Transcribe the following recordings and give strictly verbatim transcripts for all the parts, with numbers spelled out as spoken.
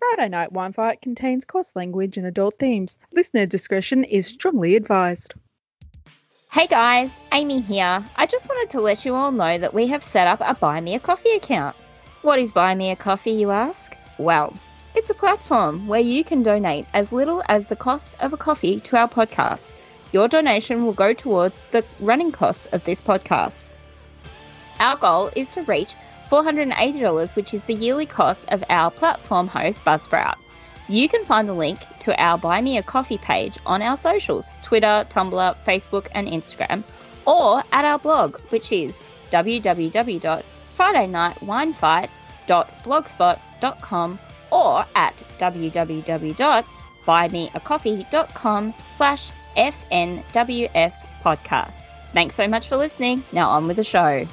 Friday Night Wine Fight contains coarse language and adult themes. Listener discretion is strongly advised. Hey guys, Amy here. I just wanted to let you all know that we have set up a Buy Me a Coffee account. What is Buy Me a Coffee, you ask? Well, it's a platform where you can donate as little as the cost of a coffee to our podcast. Your donation will go towards the running costs of this podcast. Our goal is to reach four hundred eighty dollars, which is the yearly cost of our platform host, Buzzsprout. You can find the link to our Buy Me a Coffee page on our socials, Twitter, Tumblr, Facebook and Instagram, or at our blog, which is w w w dot friday night wine fight dot blogspot dot com or at w w w dot buy me a coffee dot com slash f n w f podcast. Thanks so much for listening. Now on with the show.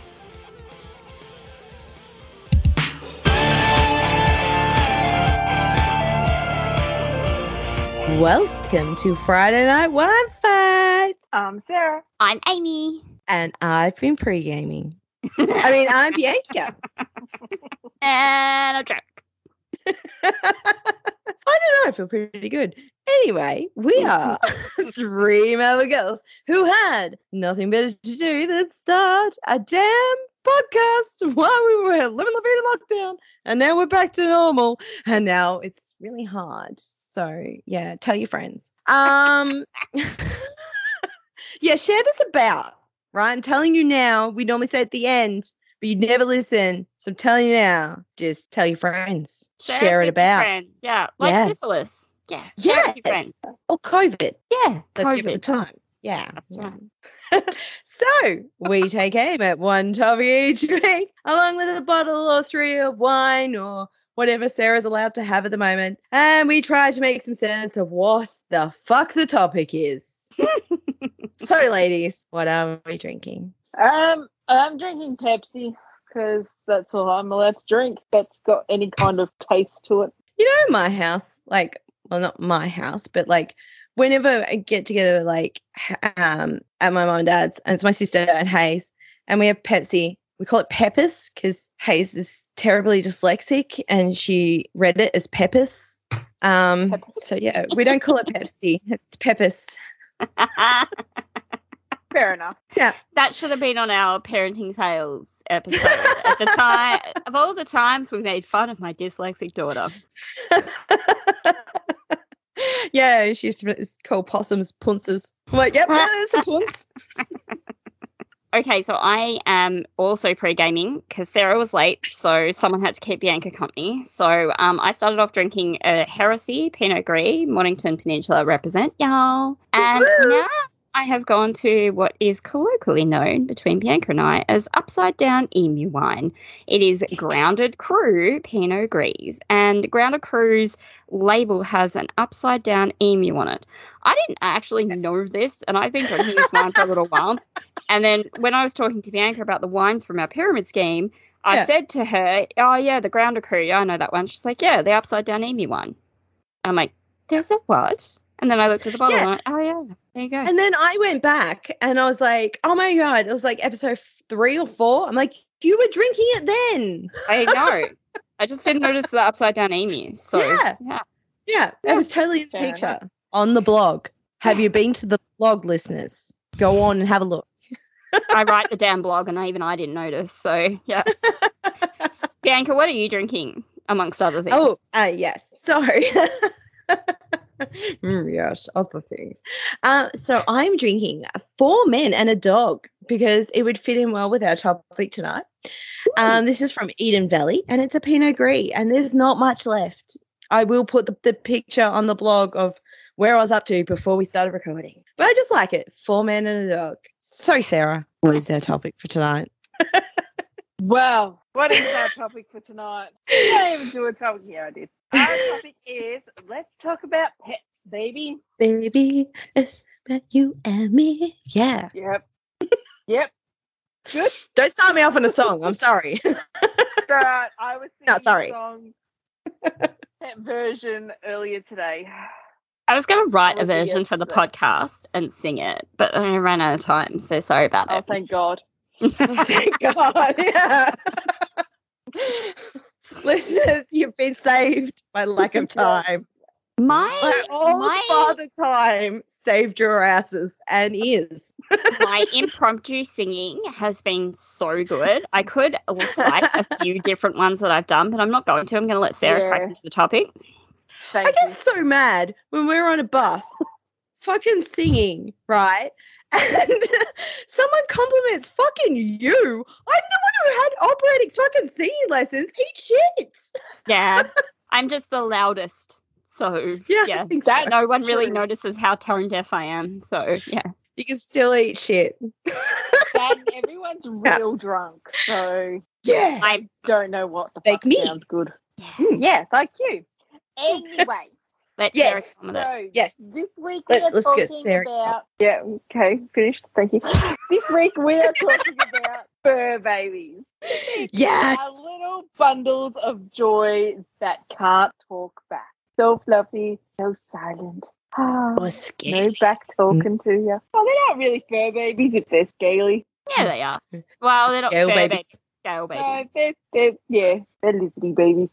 Welcome to Friday Night Wine Fight. I'm Sarah. I'm Amy. And I've been pre-gaming. I mean, I'm Bianca. And I'm drunk. I don't know, I feel pretty good. Anyway, we are three Melbourne girls who had nothing better to do than start a damn podcast while we were living the freedom lockdown. And now we're back to normal. And now it's really hard. So, yeah, tell your friends. Um, yeah, share this about, right? I'm telling you now. We normally say at the end, but you never listen. So I'm telling you now, just tell your friends. Share, share it about. Friends. Yeah, like yeah. syphilis. Yeah, yeah. Share it with your friends. Or COVID. Yeah, Let's COVID. give it the time. Yeah. That's yeah. right. So we take aim at one topic each drink, along with a bottle or three of wine or whatever Sarah's allowed to have at the moment, and we try to make some sense of what the fuck the topic is. So, ladies, what are we drinking? Um, I'm drinking Pepsi because that's all I'm allowed to drink that's got any kind of taste to it. You know, in my house, like, well, not my house, but like, whenever I get together, like, um, at my mum and dad's, and it's my sister and Hayes, and we have Pepsi, we call it Peppers because Hayes is terribly dyslexic and she read it as Peppers. Um, Peppers. So, yeah, we don't call it Pepsi. It's Peppers. Fair enough. Yeah. That should have been on our parenting fails episode. At the time, of all the times we made fun of my dyslexic daughter. Yeah, she used to call possums punces. I'm like, yep, it's a punce. Okay, so I am also pre-gaming because Sarah was late, so someone had to keep Bianca company. So um, I started off drinking a Heresy Pinot Gris, Mornington Peninsula represent, y'all. And Woo! now I have gone to what is colloquially known between Bianca and I as Upside Down Emu Wine. It is Grounded Cru Pinot Gris, and Grounded Cru's label has an upside down emu on it. I didn't actually know this, and I've been drinking this wine for a little while. And then when I was talking to Bianca about the wines from our pyramid scheme, I yeah. said to her, oh, yeah, the Grounded Cru, yeah, I know that one. She's like, yeah, the upside down emu one. I'm like, there's a what? And then I looked at the bottle yeah. and I went, oh, yeah, there you go. And then I went back and I was like, oh, my God, it was like episode three or four. I'm like, you were drinking it then. I know. I just didn't notice the upside down emu. So, yeah. Yeah, yeah that yeah. was totally in the Fair picture enough. On the blog. Have you been to the blog, listeners? Go on and have a look. I write the damn blog and even I didn't notice. So, yeah. Bianca, what are you drinking, amongst other things? Oh, uh, yes. Sorry. mm, yes, other things. Uh, so I'm drinking Four Men and a Dog because it would fit in well with our topic tonight. Um, this is from Eden Valley and it's a Pinot Gris and there's not much left. I will put the, the picture on the blog of where I was up to before we started recording. But I just like it. Four Men and a Dog. So, Sarah, what is our topic for tonight? Well, what is our topic for tonight? I didn't even do a topic here. I did. Our topic is let's talk about pets, baby. Baby, it's about you and me. Yeah. Yep. Yep. Good. Don't start me off on a song. I'm sorry. It's all right. I was singing no, sorry. a song pet version earlier today. I was going to write a version for the podcast and sing it, but I ran out of time, so sorry about oh, it. Oh, thank God. oh, thank God, yeah. Listeners, you've been saved by lack of time. My My old my father time saved your asses and ears. my impromptu singing has been so good. I could cite a few different ones that I've done, but I'm not going to. I'm going to let Sarah Yeah. crack into the topic. Thank I get you. so mad when we're on a bus fucking singing, right? And someone compliments fucking you. I'm the one who had operating fucking singing lessons. Eat shit. Yeah, I'm just the loudest. So, Yeah, yeah, I think that so. no one really True. notices how tone deaf I am. So, yeah. You can still eat shit. And everyone's real drunk, so Yeah. I don't know what the Like fuck me. sounds good. Hmm, yeah, like you. Anyway, let Yes. Sarah come with it. so Yes. this week we Let- are let's get talking Sarah. about. Yeah, okay, finished. Thank you. This week we are talking about fur babies. Yes. Our little bundles of joy that can't talk back. So fluffy, so silent. Ah, Or no scaly. back talking to you. Oh, they're not really fur babies if they're scaly. Yeah, they are. Well, they're not Scale fur babies. babies. Scale babies. No, they're, they're, yeah, they're lizardy babies.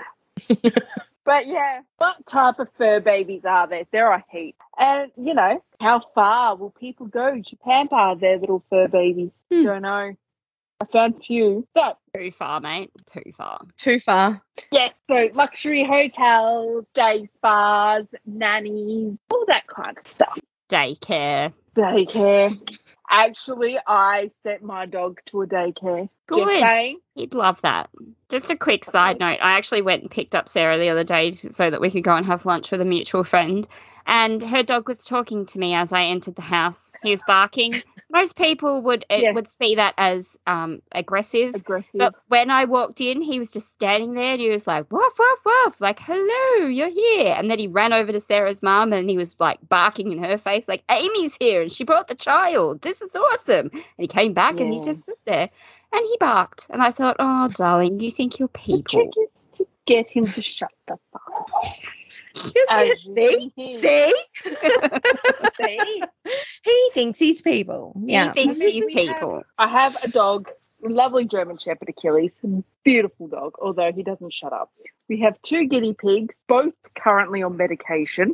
But yeah, what type of fur babies are there? There are heaps. And, you know, how far will people go to pamper their little fur babies? Hmm. Don't know. I found a few. So, Too far, mate. Too far. Too far. yes, so luxury hotels, day spas, nannies, all that kind of stuff. Daycare. Daycare. Actually, I sent my dog to a daycare. Just Good. saying. He'd love that. Just a quick side note. I actually went and picked up Sarah the other day so that we could go and have lunch with a mutual friend. And her dog was talking to me as I entered the house. He was barking. Most people would uh, Yeah. would see that as um, aggressive. Aggressive. But when I walked in, he was just standing there and he was like, woof, woof, woof, like, hello, you're here. And then he ran over to Sarah's mum and he was like barking in her face, like, Amy's here and she brought the child. This is awesome. And he came back and he Yeah. just stood there and he barked. And I thought, oh, darling, you think you're The people. trick is to get him to shut the fuck up. Yes, As you see? can hear. See? See? He thinks he's people. Yeah. He thinks We he's have- people. I have a dog, lovely German Shepherd Achilles, beautiful dog, although he doesn't shut up. We have two guinea pigs, both currently on medication.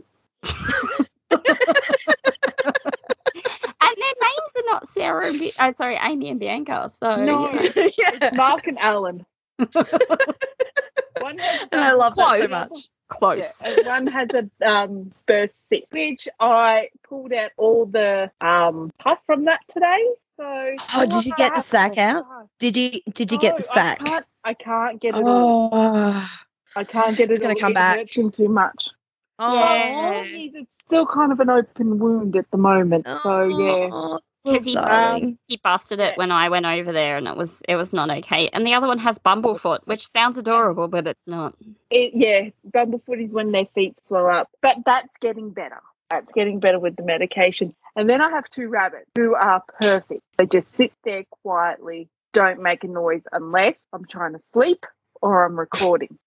And their names are not Sarah and Bi- oh, sorry, Amy and Bianca. So No, you know. Yeah. Mark and Alan. One has And I love that so Close. much. Close. Yeah, and one has a um, birth sick, which I pulled out all the um, pus from that today. So Oh, did you get the sack out? Oh, Did you did you get the sack? I can't, I can't get it all. Oh. I can't get it It's gonna all. come It back. hurts him too much. Yeah. Oh, it's still kind of an open wound at the moment. So yeah. Oh, Because he, darling. he busted it Yeah. when I went over there, and it was it was not okay. And the other one has bumblefoot, which sounds adorable, but it's not. It, yeah, bumblefoot is when their feet swell up, but that's getting better. That's getting better with the medication. And then I have two rabbits who are perfect. They just sit there quietly, don't make a noise unless I'm trying to sleep or I'm recording.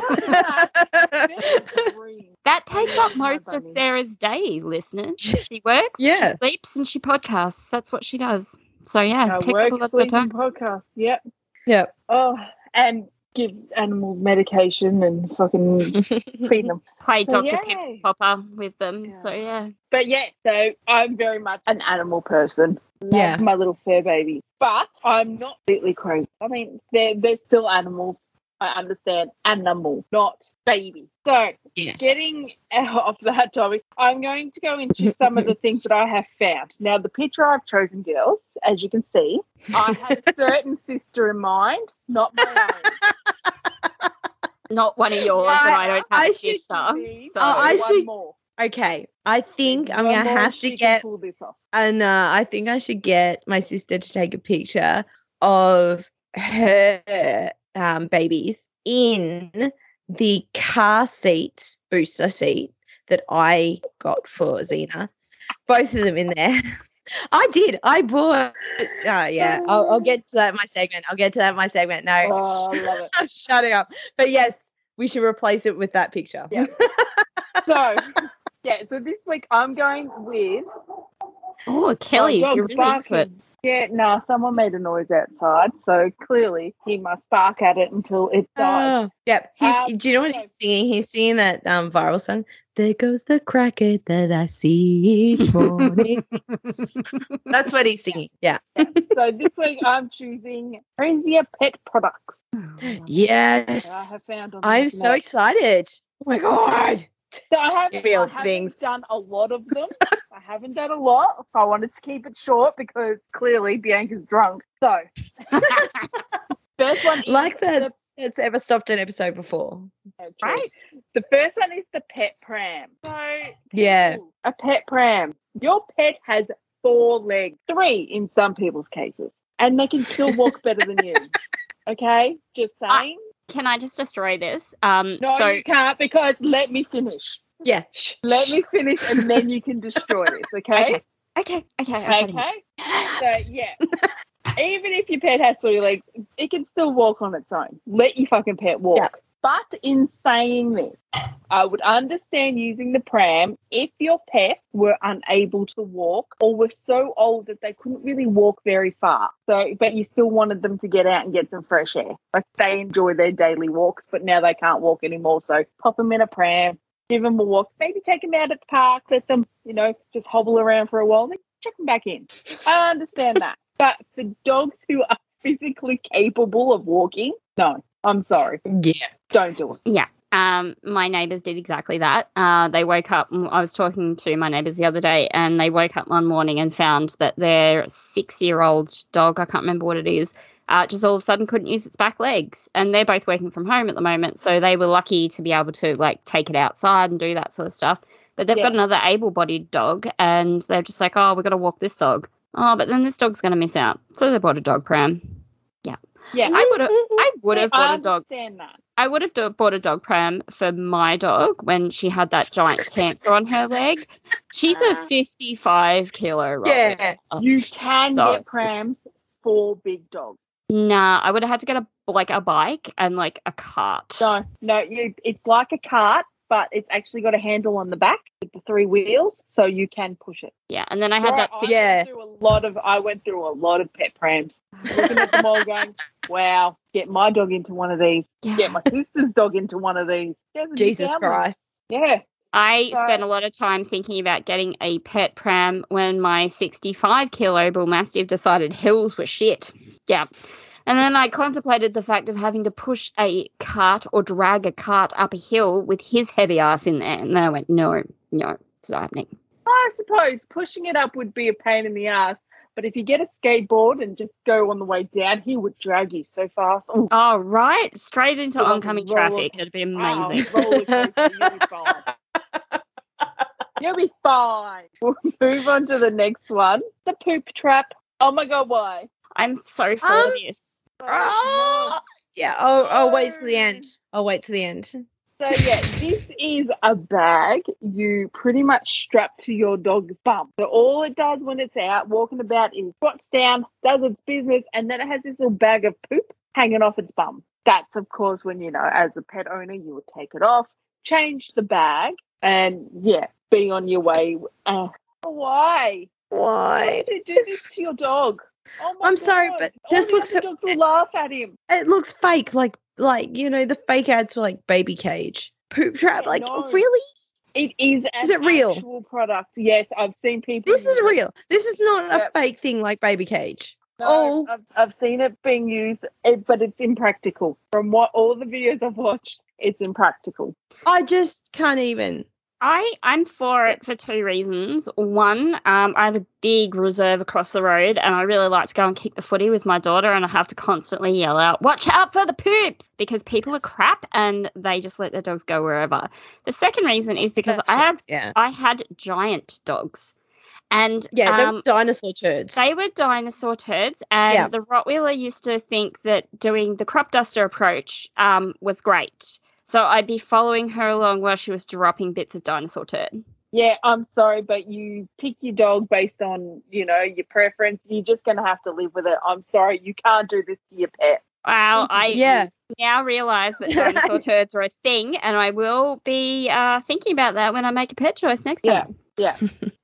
That takes up My most of bunny. Sarah's day, listeners. She works, Yeah. she sleeps, and she podcasts. That's what she does. So yeah, I takes up a work, lot of sleep, time. and podcast. Yep. Yep. Oh, and give animals medication and fucking feed them. Play So, Doctor yay. Pimp Popper with them. Yeah. So yeah. But yeah, so I'm very much an animal person. Love Yeah. my little fur baby. But I'm not completely crazy. I mean, they're, they're still animals. I understand animal, not baby. So Yeah. getting off that topic, I'm going to go into some of the things that I have found. Now, the picture I've chosen, girls, as you can see, I had a certain sister in mind, not my own. Not one of yours, I- and I don't have I a should sister. See? So Oh, I One should- more. Okay, I think I'm One gonna more have she to can get, pull this off. and uh, I think I should get my sister to take a picture of her um, babies in the car seat, booster seat that I got for Xena. Both of them in there. I did. I bought. Uh, yeah, I'll, I'll get to that in my segment. I'll get to that in my segment. No, Oh, I love it. I'm shutting up. But yes, we should replace it with that picture. Yeah. So, yeah, so this week I'm going with oh, Achilles, oh, you're dog's really into it. barking. Yeah, no, someone made a noise outside, so clearly he must bark at it until it dies. Oh, yeah. He's. Um, do you know what so- he's singing? He's singing that um viral song. There goes the cracker that I see each morning. That's what he's singing. Yeah. Yeah. So this week I'm choosing Crazier Pet Products Yes. that I have found on the I'm so internet. excited. Oh my god. So I haven't, Real I haven't things. done a lot of them. I haven't done a lot. I wanted to keep it short because clearly Bianca's drunk. So first one is Like the that that's ever stopped an episode before. Yeah, true. Right? The first one is the pet pram. So, Yeah. people, a pet pram. Your pet has four legs, three in some people's cases, and they can still walk better than you. Okay? Just saying. Can I just destroy this? Um, no, so you can't because let me finish. Yeah. Shh. Let me finish and then you can destroy this, okay? okay, okay, okay. I'm shutting up. Okay? So, yeah. Even if your pet has three legs, it can still walk on its own. Let your fucking pet walk. Yeah. But in saying this, I would understand using the pram if your pet were unable to walk or were so old that they couldn't really walk very far. So, but you still wanted them to get out and get some fresh air. Like they enjoy their daily walks, but now they can't walk anymore. So pop them in a pram, give them a walk, maybe take them out at the park, let them, you know, just hobble around for a while, then chuck them back in. I understand that. But for dogs who are physically capable of walking, no, I'm sorry. Yeah. Don't do it. Yeah. Um, my neighbours did exactly that. Uh, they woke up. I was talking to my neighbours the other day, and they woke up one morning and found that their six-year-old dog, I can't remember what it is, uh, just all of a sudden couldn't use its back legs. And they're both working from home at the moment, so they were lucky to be able to like take it outside and do that sort of stuff. But they've Yeah. got another able-bodied dog, and they're just like, oh, we've got to walk this dog. Oh, but then this dog's going to miss out. So they bought a dog pram. Yeah. Yeah, I would have. I would have I bought a dog. understand that. I would have do- bought a dog pram for my dog when she had that giant cancer on her leg. She's a fifty-five kilo roll. Yeah. You can So- get prams for big dogs. Nah, I would have had to get a like a bike and like a cart. No, no, you, it's like a cart, but it's actually got a handle on the back with the three wheels, so you can push it. Yeah, and then I had that. I Six- Yeah. went through a lot of. I went through a lot of pet prams, looking at them all, going, "Wow, get my dog into one of these. yeah. Get my sister's dog into one of these." There's a Jesus download. Christ. Yeah, I So- spent a lot of time thinking about getting a pet pram when my sixty-five kilo bull mastiff decided hills were shit. Yeah. And then I contemplated the fact of having to push a cart or drag a cart up a hill with his heavy ass in there. And then I went, no, no, it's not happening. I suppose pushing it up would be a pain in the ass. But if you get a skateboard and just go on the way down, he would drag you so fast. Oh, Oh, right. Straight into Like a oncoming roller- traffic. It'd be wow, amazing. roller coaster, you'll be fine. You'll be fine. We'll move on to the next one. The poop trap. Oh my God, why? I'm so for Um, this. Oh, yeah. I'll, I'll wait till the end. I'll wait till the end. So yeah, this is a bag you pretty much strap to your dog's bum. So all it does when it's out walking about is squats down, does its business, and then it has this little bag of poop hanging off its bum. That's of course when, you know, as a pet owner, you would take it off, change the bag, and yeah, be on your way. Uh, why? Why Why? did you do this to your dog? Oh my I'm sorry, God. but All this the looks other so- dogs will laugh at him. It looks fake, like like you know the fake ads for like baby cage, poop trap. Yeah, like no. really, It is an Is it real? actual product. Yes, I've seen people. this is use it. real. This is not Yep. a fake thing like baby cage. No, Oh. I've, I've seen it being used, it, but it's impractical. From what all the videos I've watched, it's impractical. I just can't even. I, I'm for it for two reasons. One, um, I have a big reserve across the road and I really like to go and kick the footy with my daughter and I have to constantly yell out, watch out for the poop, because people are crap and they just let their dogs go wherever. The second reason is because That's I it, had yeah. I had giant dogs and Yeah, they're um, dinosaur turds. they were dinosaur turds, and Yeah. the Rottweiler used to think that doing the crop duster approach um, was great. So I'd be following her along while she was dropping bits of dinosaur turd. Yeah, I'm sorry, but you pick your dog based on, you know, your preference. You're just going to have to live with it. I'm sorry, you can't do this to your pet. Well, I Yeah. now realise that dinosaur turds are a thing, and I will be uh, thinking about that when I make a pet choice next Yeah. time. Yeah.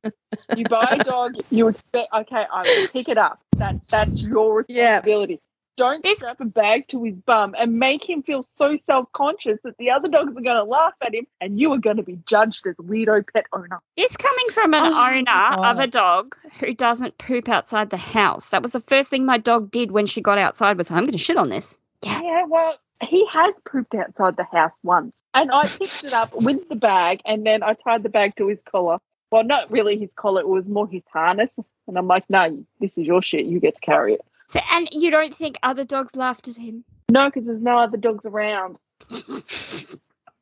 You buy a dog, you expect, okay, I will pick it up. That, that's your Yeah. responsibility. Don't This- strap a bag to his bum and make him feel so self-conscious that the other dogs are going to laugh at him and you are going to be judged as weirdo pet owner. This coming from an Oh, owner God. of a dog who doesn't poop outside the house. That was the first thing my dog did when she got outside was, I'm going to shit on this. Yeah. Yeah, well, he has pooped outside the house once. And I picked it up with the bag and then I tied the bag to his collar. Well, not really his collar, it was more his harness. And I'm like, no, this is your shit. You get to carry it. So, and you don't think other dogs laughed at him? No, because there's no other dogs around. I'm just,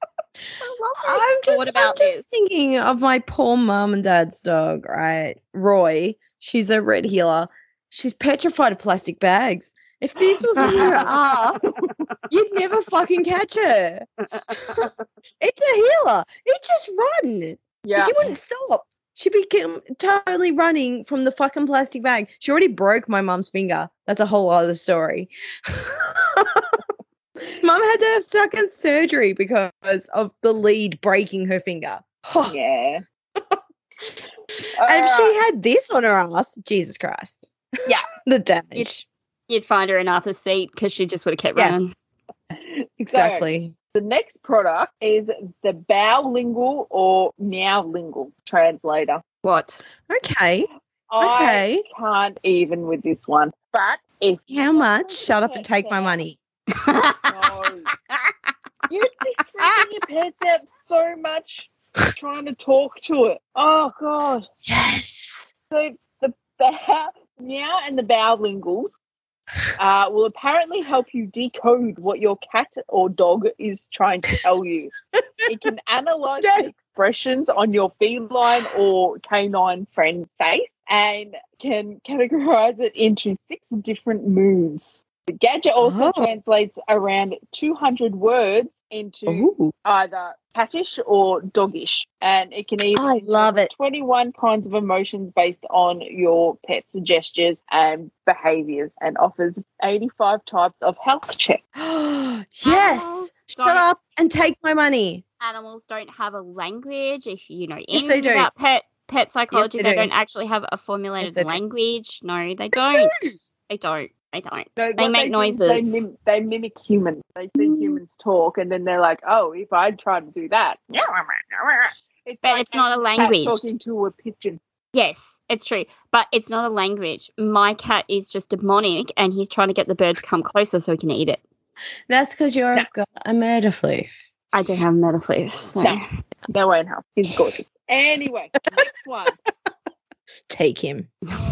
What about I'm just this? thinking of my poor mum and dad's dog, right? Roy. She's a red heeler. She's petrified of plastic bags. If this was in her ass, you'd never fucking catch her. It's a healer. It just run. Yeah. She wouldn't stop. She became totally running from the fucking plastic bag. She already broke my mum's finger. That's a whole other story. Mum had to have second surgery because of the lead breaking her finger. Yeah. And if she Uh, had this on her ass, Jesus Christ. Yeah. The damage. You'd find her in Arthur's seat because she just would have kept Yeah. running. Exactly. the next product is the Bowlingual or Meowlingual translator. What? Okay. I Okay. can't even with this one. But if How much? Shut up and take my money. No. You'd be freaking your pets out so much trying to talk to it. Oh, God. Yes. So the bow, Meow and the Bowlinguals uh, will apparently help you decode what your cat or dog is trying to tell you. It can analyze Yes. the expressions on your feline or canine friend's face and can categorize it into six different moods. The gadget also Oh. translates around two hundred words into Ooh. either cattish or doggish, and it can even I love it. twenty-one kinds of emotions based on your pet's gestures and behaviors, and offers eighty-five types of health checks. yes. Animals Shut don't- up and take my money. Animals don't have a language. If you know Yes, anything they do. about pet pet psychology, they they, do. don't actually have a formulated Yes, they do. language. No, they They don't. do. They don't. They don't. So They what make do is They, noises. mim- they mimic humans. They see Mm. humans talk, and then they're like, "Oh, if I try to do that," it's But like it's not a cat language. talking to a pigeon. Yes, it's true, but it's not a language. My cat is just demonic, and he's trying to get the bird to come closer so he can eat it. That's because you've No. got a murder floof. I don't have metafloof, so No. That won't help. He's gorgeous. Anyway, next one. Take him.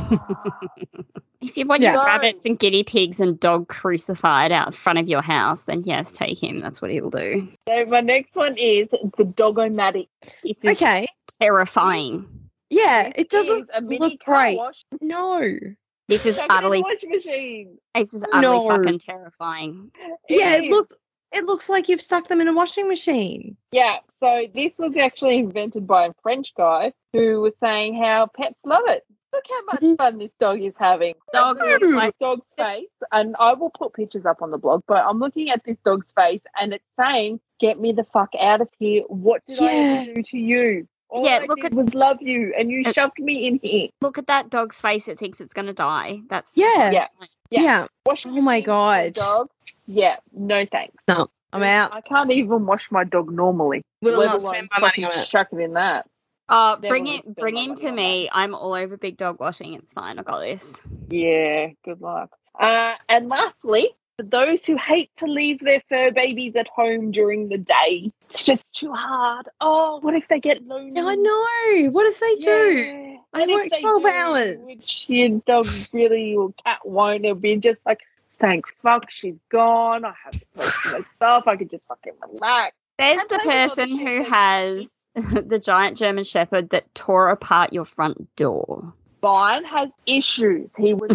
if you want Yeah. your No. rabbits and guinea pigs and dog crucified out in front of your house, then yes, take him. That's what he'll do. So my next one is the Dogomatic. This is Okay. terrifying. Yeah, This it doesn't is a mini look car great. wash. No. This is Chuck it in the utterly, wash machine. this is utterly No. fucking terrifying. Yeah, it is. looks it looks like you've stuck them in a washing machine. Yeah, so this was actually invented by a French guy who was saying how pets love it. Look how much Mhm. fun this dog is having. Dog I'm looks looking at like- this dog's face, and I will put pictures up on the blog, but I'm looking at this dog's face, and it's saying, "Get me the fuck out of here. What did I Yeah. ever do to you? All Yeah, I look did at- was love you, and you Uh, shoved me in here." Look at that dog's face. It thinks it's going to die. That's Yeah. Yeah. Yeah. Yeah. Washing Oh my machine for a God. dog? Yeah, no thanks. No, I'm out. I can't even wash my dog normally. Will let not alone spend my money fucking on it. Chuck it in that. Uh, Never bring would it, spend bring my him money to on me. I'm all over big dog washing. It's fine. I got this. Yeah, good luck. Uh, and lastly, for those who hate to leave their fur babies at home during the day, it's just too hard. Oh, what if they get lonely? Yeah, I know. What if they do? Yeah. I And if work they twelve do, hours. Which your dog really or cat won't. It'll be just like, thank fuck she's gone. I have to place to myself. I can just fucking relax. There's And the play with all the person shit who that- has the giant German Shepherd that tore apart your front door. Brian has issues. He was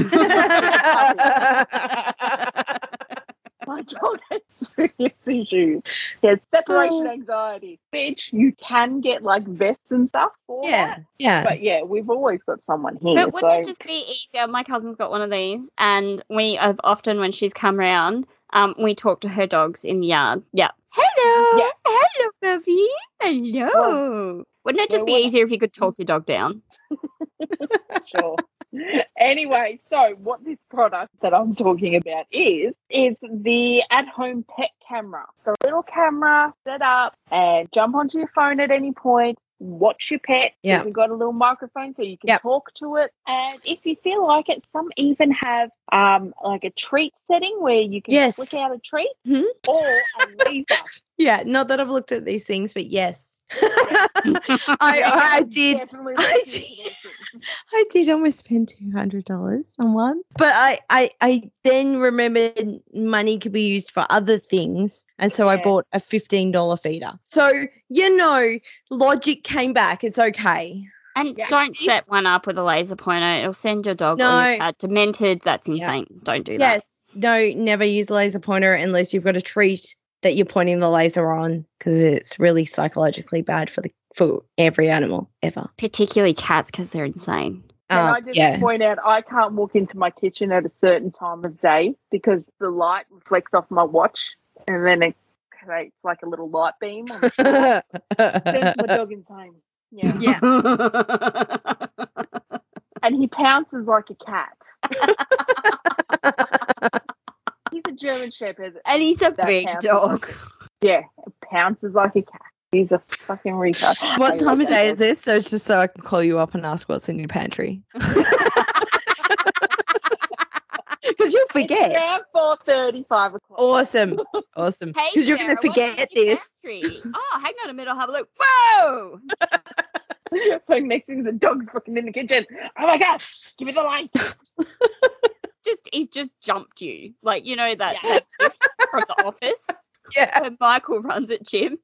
My dog has serious issues. He has separation Oh. anxiety. Bitch, you can get like vests and stuff for Yeah, that. yeah. But yeah, we've always got someone here. But wouldn't so it just be easier? My cousin's got one of these, and we have often, when she's come round, um, we talk to her dogs in the yard. Yeah. Hello. Yeah. Hello, puppy. Hello. Wouldn't it just Well, be what- easier if you could talk your dog down? sure. Anyway, so what this product that I'm talking about is, is the at-home pet camera. The little camera, set up and jump onto your phone at any point, watch your pet. Yeah. We've got a little microphone so you can Yep. talk to it. And if you feel like it, some even have um like a treat setting where you can Yes. flick out a treat Mhm. or a laser. Yeah, not that I've looked at these things, but yes. I, I did. Definitely I look into did. these things. I did almost spend two hundred dollars on one. But I, I, I then remembered money could be used for other things. And so I Yeah. bought a fifteen dollars feeder. So, you know, logic came back. It's okay. And Yeah. don't set one up with a laser pointer. It'll send your dog or No. your cat demented. That's insane. Don't do that. Yes. No, never use a laser pointer unless you've got a treat that you're pointing the laser on, because it's really psychologically bad for the for every animal ever. Particularly cats because they're insane. Can Um, I just yeah. point out, I can't walk into my kitchen at a certain time of day because the light reflects off my watch and then it creates like a little light beam on the floor. Sends my dog insane. Yeah. Yeah. And he pounces like a cat. He's a German Shepherd. And he's a that big pounces dog. like- yeah, pounces like a cat. He's a fucking retard. What I time love of that day dog. is this? So it's just so I can call you up and ask what's in your pantry. Because you'll It's forget. around four thirty, five o'clock. Awesome. Awesome. Hey, Because you're going to Sarah, what's forget in your this. pantry? Oh, hang on a minute. I'll have a look. Whoa! So next thing the dog's fucking in the kitchen. Oh my god, give me the light. Just he's just jumped you. Like, you know that, Yeah. that from the office Yeah. when Michael runs at Jim.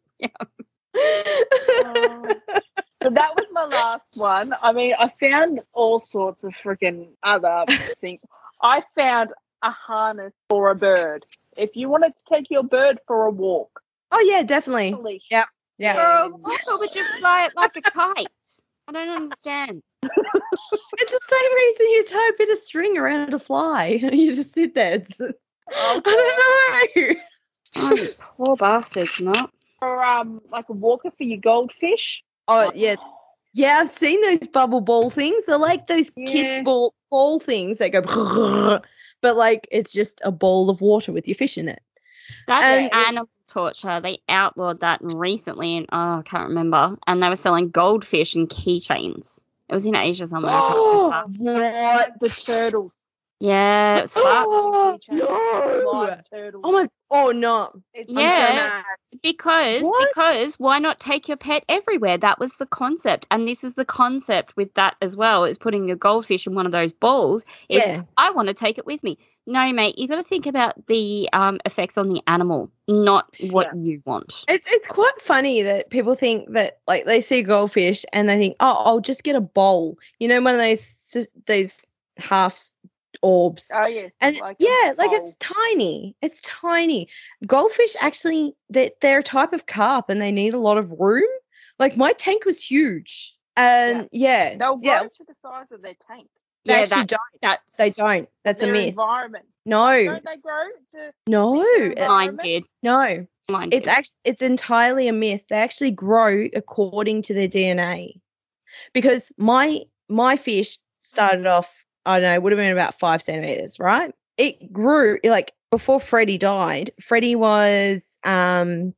Oh. So that was my last one. I mean, I found all sorts of freaking other things. I found a harness for a bird. If you wanted to take your bird for a walk, Oh, yeah, definitely. a leash. Yeah. Yeah. Girl, Michael, would you fly it like a kite? I don't understand. It's the same reason you tie a bit of string around a fly. You just sit there. It's, Oh, I don't know. Oh, you poor bastards, not. or um, like a walker for your goldfish. Oh, yeah. Yeah, I've seen those bubble ball things. They're like those Yeah. kid ball, ball things that go, but like it's just a bowl of water with your fish in it. That's And- animal torture. They outlawed that recently, and oh, I can't remember. And they were selling goldfish and keychains. It was in Asia somewhere. I can't Oh, remember. what? The turtles. Yeah, it's fucked. Oh, Keychains, no. live turtles. Oh my, oh no. It's I'm so Yeah. mad. Because What? because why not take your pet everywhere? That was the concept, and this is the concept with that as well. Is putting your goldfish in one of those bowls. Is Yeah. I want to take it with me. No, mate, you got to think about the um, effects on the animal, not what Yeah. you want. It's it's quite funny that people think that like they see goldfish and they think, oh, I'll just get a bowl. You know, one of those those half orbs. Oh yes. And like a yeah, like bowl. it's tiny. It's tiny. Goldfish actually, they, they're a type of carp and they need a lot of room. Like my tank was huge. And yeah, They'll grow yeah, to the size of their tank. they Yeah, actually that, don't. that's They don't. That's a Their myth. environment. No, Don't they grow to no, their it- Mine environment? did. no. Mine It's did. actually it's entirely a myth. They actually grow according to their D N A. Because my my fish started off, I don't know, would have been about five centimeters, right? It grew like before Freddie died. Freddie was um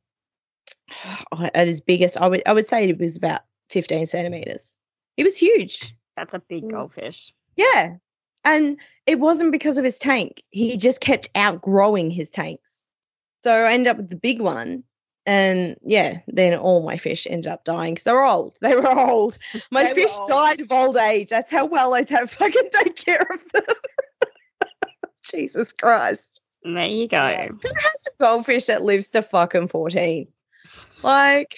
at his biggest. I would I would say it was about fifteen centimeters. He was huge. That's a big Mm. goldfish. Yeah, and it wasn't because of his tank. He just kept outgrowing his tanks. So I ended up with the big one. And yeah, then all my fish ended up dying because they were old. They were old. My They were fish old. died of old age. That's how well I don't fucking take care of them. Jesus Christ. There you go. Yeah. Who has a goldfish that lives to fucking fourteen? Like,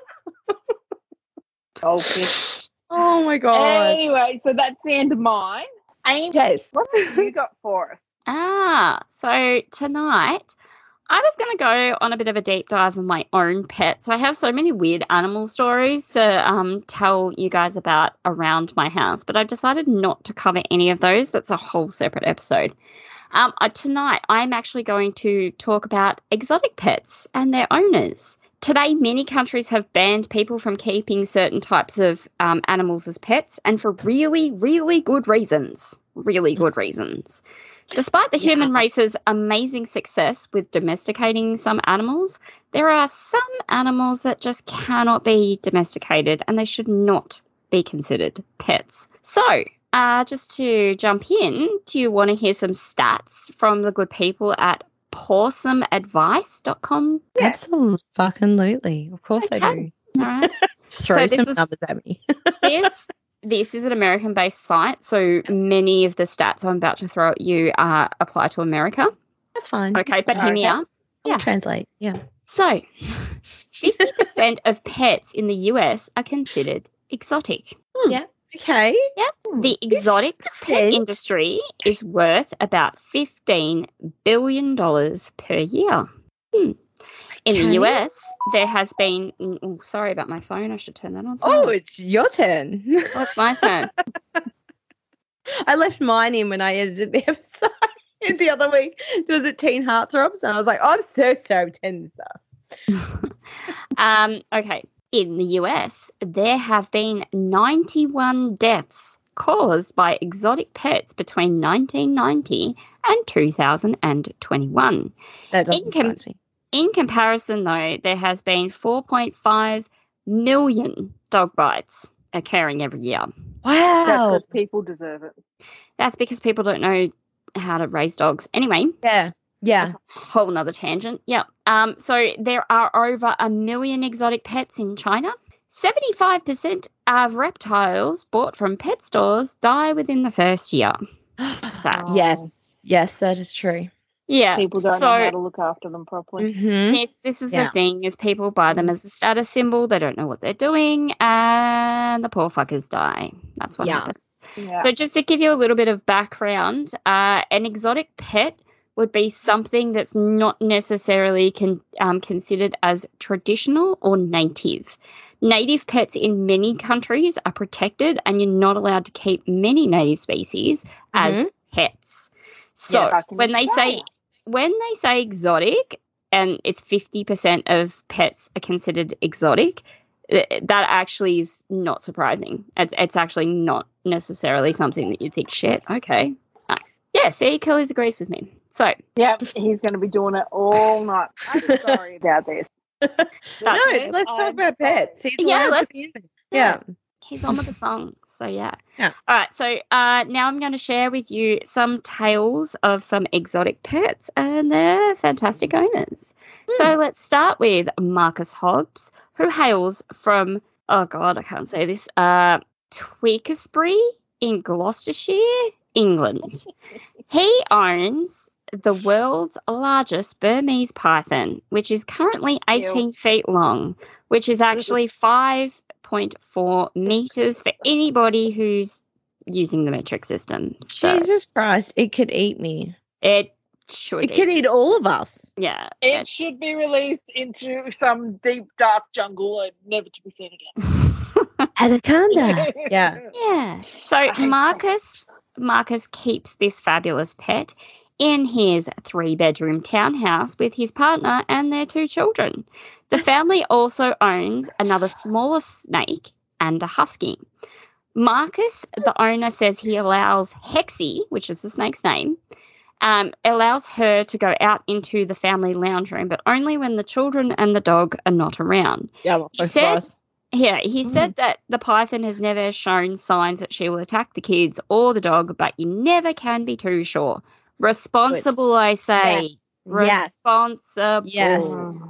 Goldfish. oh my God. Anyway, so that's the end of mine. Amy, Yes. what have you got for us? Ah, so tonight I was going to go on a bit of a deep dive on my own pets. I have so many weird animal stories to um, tell you guys about around my house, but I've decided not to cover any of those. That's a whole separate episode. Um, uh, tonight, I'm actually going to talk about exotic pets and their owners today, many countries have banned people from keeping certain types of um, animals as pets, and for really, really good reasons. Really good reasons. Despite the Yeah. human race's amazing success with domesticating some animals, there are some animals that just cannot be domesticated, and they should not be considered pets. So, uh, just to jump in, do you want to hear some stats from the good people at pawsome advice dot com? Yeah. Absolutely. Of course I Okay. do. All right. Throw So this some was- numbers at me. this this is an American-based site, so many of the stats I'm about to throw at you uh, apply to America. That's fine. Okay, but hear me out. I'll yeah. translate. Yeah. So, fifty percent of pets in the U S are considered exotic. Yeah. Okay. The exotic pet percent? industry is worth about fifteen billion dollars per year. Hmm. In Okay. the U S, there has been... Oh, sorry about my phone. I should turn that on. Oh, silent. it's your turn. Oh, it's my turn. I left mine in when I edited the episode the other week. Was it Teen Heartthrobs? And I was like, oh, I'm so sorry, ten stuff. um, okay. In the U S, there have been ninety-one deaths caused by exotic pets between nineteen ninety and two thousand twenty-one. That doesn't Income- surprise me. In comparison, though, there has been four point five million dog bites occurring every year. That's Wow. because people deserve it. That's because people don't know how to raise dogs. Anyway, Yeah. Yeah. that's a whole nother tangent. Yeah. Um. So there are over a million exotic pets in China. seventy-five percent of reptiles bought from pet stores die within the first year. That- Yes. Yes, that is true. Yeah. People don't so, know how to look after them properly. Mm-hmm. This, this is Yeah. the thing, is people buy them as a status symbol. They don't know what they're doing, and the poor fuckers die. That's what Yeah. happens. Yeah. So just to give you a little bit of background, uh, an exotic pet would be something that's not necessarily con- um, considered as traditional or native. Native pets in many countries are protected, and you're not allowed to keep many native species as pets. So Yes, back in when they say Australia. when they say exotic, and it's fifty percent of pets are considered exotic, th- that actually is not surprising. It's, it's actually not necessarily something that you think, shit, okay. No. Yeah, see, Kelly's agrees with me. So, Yeah, he's going to be doing it all night. I'm sorry about this. No, That's- let's talk I'm about pets. He's Yeah, allowed to let's- be in there. yeah. Yeah. he's on with the song. So, yeah. Yeah. All right. So, uh, now I'm going to share with you some tales of some exotic pets and their fantastic owners. So, let's start with Marcus Hobbs, who hails from, oh, God, I can't say this, uh, Tewkesbury in Gloucestershire, England. He owns the world's largest Burmese python, which is currently eighteen feet long, which is actually five point four meters for anybody who's using the metric system. So Jesus Christ, it could eat me. it should It could be. eat all of us. Yeah. It should be released into some deep, dark jungle and never to be seen again. Anaconda. Yeah. Yeah. So hate Marcus Marcus keeps this fabulous pet in his three-bedroom townhouse with his partner and their two children. The family also owns another smaller snake and a husky. Marcus, the owner, says he allows Hexie, which is the snake's name, um, allows her to go out into the family lounge room, but only when the children and the dog are not around. Yeah, well, He so said- surprised. Yeah, he said that the python has never shown signs that she will attack the kids or the dog, but you never can be too sure. Responsible, I say. Yes. Responsible. Yes.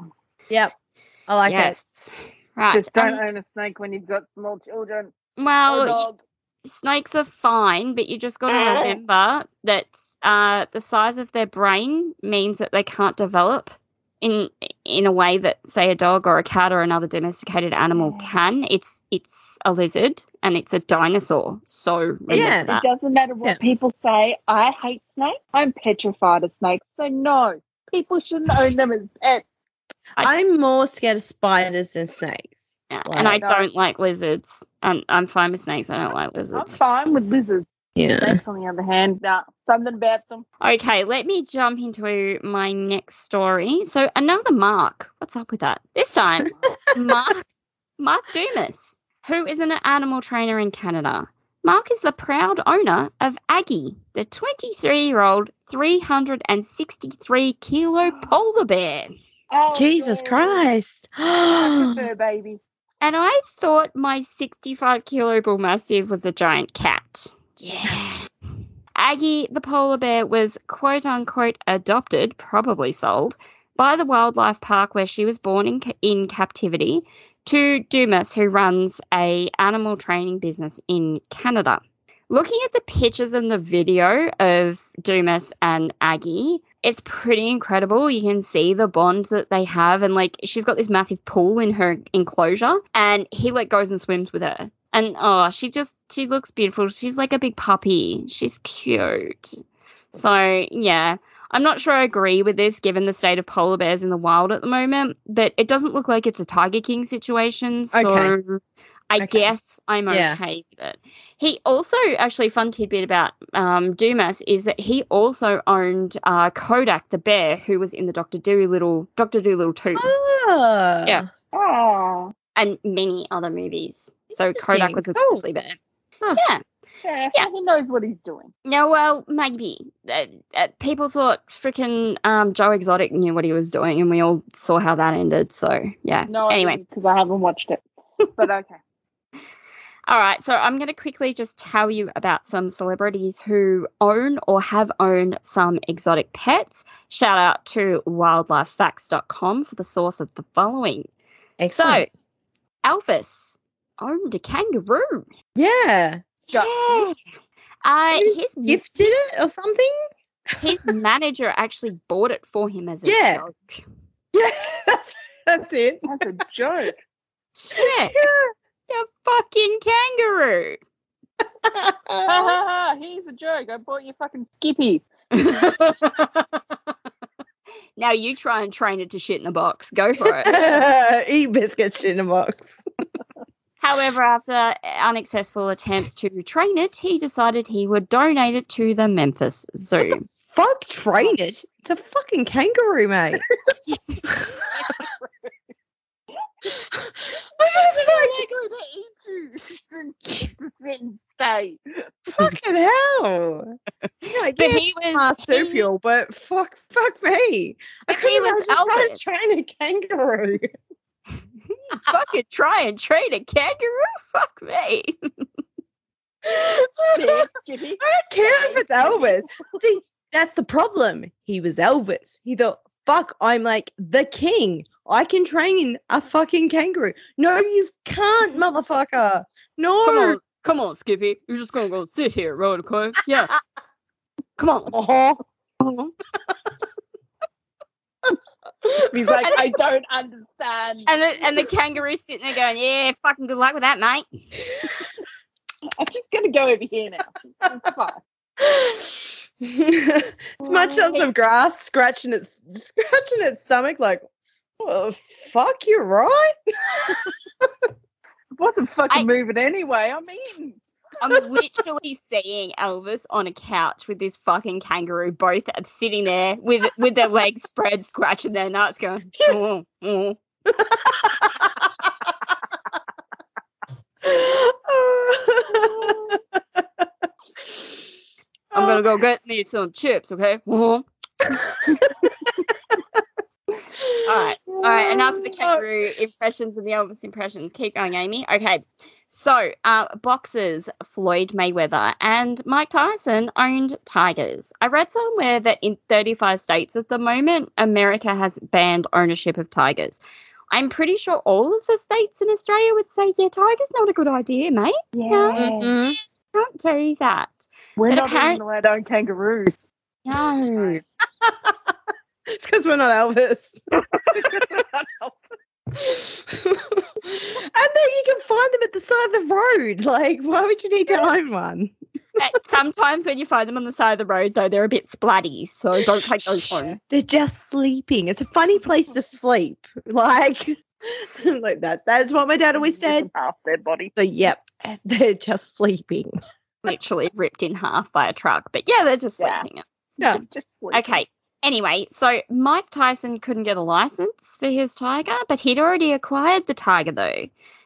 Yep. I like yes. Right. Just don't um, own a snake when you've got small children or a well, dog. snakes are fine, but you just got to remember that uh, the size of their brain means that they can't develop in in a way that, say, a dog or a cat or another domesticated animal can. It's it's a lizard and it's a dinosaur. So remember Yeah, It that. doesn't matter what Yeah. people say. I hate snakes. I'm petrified of snakes. So no, people shouldn't own them as pets. I- I'm more scared of spiders than snakes. Yeah, and I No. don't like lizards. And I'm fine with snakes. I don't like I'm lizards. fine with lizards. Yeah. Snakes, on the other hand, nah, something about them. Okay, let me jump into my next story. So another Mark. What's up with that? This time, Mark Mark Dumas, who is an animal trainer in Canada. Mark is the proud owner of Aggie, the twenty-three-year-old, three hundred sixty-three kilo polar bear. Oh, Jesus God. Christ. Such a fur baby. And I thought my sixty-five kilo bull mastiff was a giant cat. Yeah. Aggie, the polar bear, was quote-unquote adopted, probably sold, by the wildlife park where she was born in, in captivity to Dumas, who runs a animal training business in Canada. Looking at the pictures and the video of Dumas and Aggie, it's pretty incredible. You can see the bond that they have, and like she's got this massive pool in her enclosure, and he like goes and swims with her. And oh, she just she looks beautiful. She's like a big puppy. She's cute. So yeah, I'm not sure I agree with this given the state of polar bears in the wild at the moment, but it doesn't look like it's a Tiger King situation. So Okay. I Okay. guess I'm Yeah. okay with it. He also, actually, fun tidbit about um, Dumas is that he also owned uh, Kodak the bear, who was in the Doctor Dolittle, Doctor Dolittle two, Oh. Yeah. Oh, and many other movies. So Kodak was a Cool. grizzly bear. Huh. Yeah. yeah, Yeah. so he knows what he's doing. No, well, maybe. Uh, uh, people thought freaking um, Joe Exotic knew what he was doing, and we all saw how that ended. So, yeah. No, Anyway. because I haven't watched it. But okay. All right, so I'm going to quickly just tell you about some celebrities who own or have owned some exotic pets. Shout out to wildlife facts dot com for the source of the following. Excellent. So, Elvis owned a kangaroo. Yeah. Go. Uh, He his Gifted it or something? his manager actually bought it for him as a Yeah. joke. Yeah, that's that's it. That's a joke. Yeah, a fucking kangaroo. Ha ha ha, here's a joke. I bought you fucking Skippy. Now you try and train it to shit in a box. Go for it. Eat biscuits in a box. However, after unsuccessful attempts to train it, he decided he would donate it to the Memphis Zoo. Fuck, train it. It's a fucking kangaroo, mate. I just like, Stay. fucking hell. Yeah, But yeah, he was marsupial, but fuck, fuck me. I But he couldn't was imagine trying to Elvis. train a kangaroo. fucking try and train a kangaroo. Fuck me. Yeah, Skippy. I don't care if it's Elvis. See, that's the problem. He was Elvis. He thought, fuck, I'm like the king. I can train a fucking kangaroo. No, you can't, motherfucker. No. Come on, come on, Skippy. You're just gonna go sit here, right? Okay? Yeah. Come on. Uh-huh. He's like, I don't understand. And the and the kangaroo's sitting there going, yeah, fucking good luck with that, mate. I'm just gonna go over here now. It's fine. It's much on some grass, scratching its scratching its stomach, like, oh, fuck, you're right. It wasn't fucking I- moving anyway. I'm eating. I'm literally seeing Elvis on a couch with this fucking kangaroo, both sitting there with with their legs spread, scratching their nuts, going, oh, oh. I'm gonna go get me some chips, okay? Uh-huh. All right, all right. Enough of the kangaroo impressions and the Elvis impressions. Keep going, Amy. Okay. So, uh, boxers Floyd Mayweather and Mike Tyson owned tigers. I read somewhere that in thirty-five states at the moment, America has banned ownership of tigers. I'm pretty sure all of the states in Australia would say, yeah, tiger's not a good idea, mate. Yeah. Mhm. Don't do that. We're But not apparent- even allowed to own kangaroos. No. It's because we're not Elvis. And then you can find them at the side of the road. Like, why would you need to own one? Uh, Sometimes when you find them on the side of the road, though, they're a bit splatty, so don't take those home. They're just sleeping. It's a funny place to sleep. Like, like that. That's what my dad always said. Half their body. So, yep, they're just sleeping. literally ripped in half by a truck. But yeah, they're just Yeah. sleeping. Yeah, just sleeping. Okay. Anyway, so Mike Tyson couldn't get a license for his tiger, but he'd already acquired the tiger though.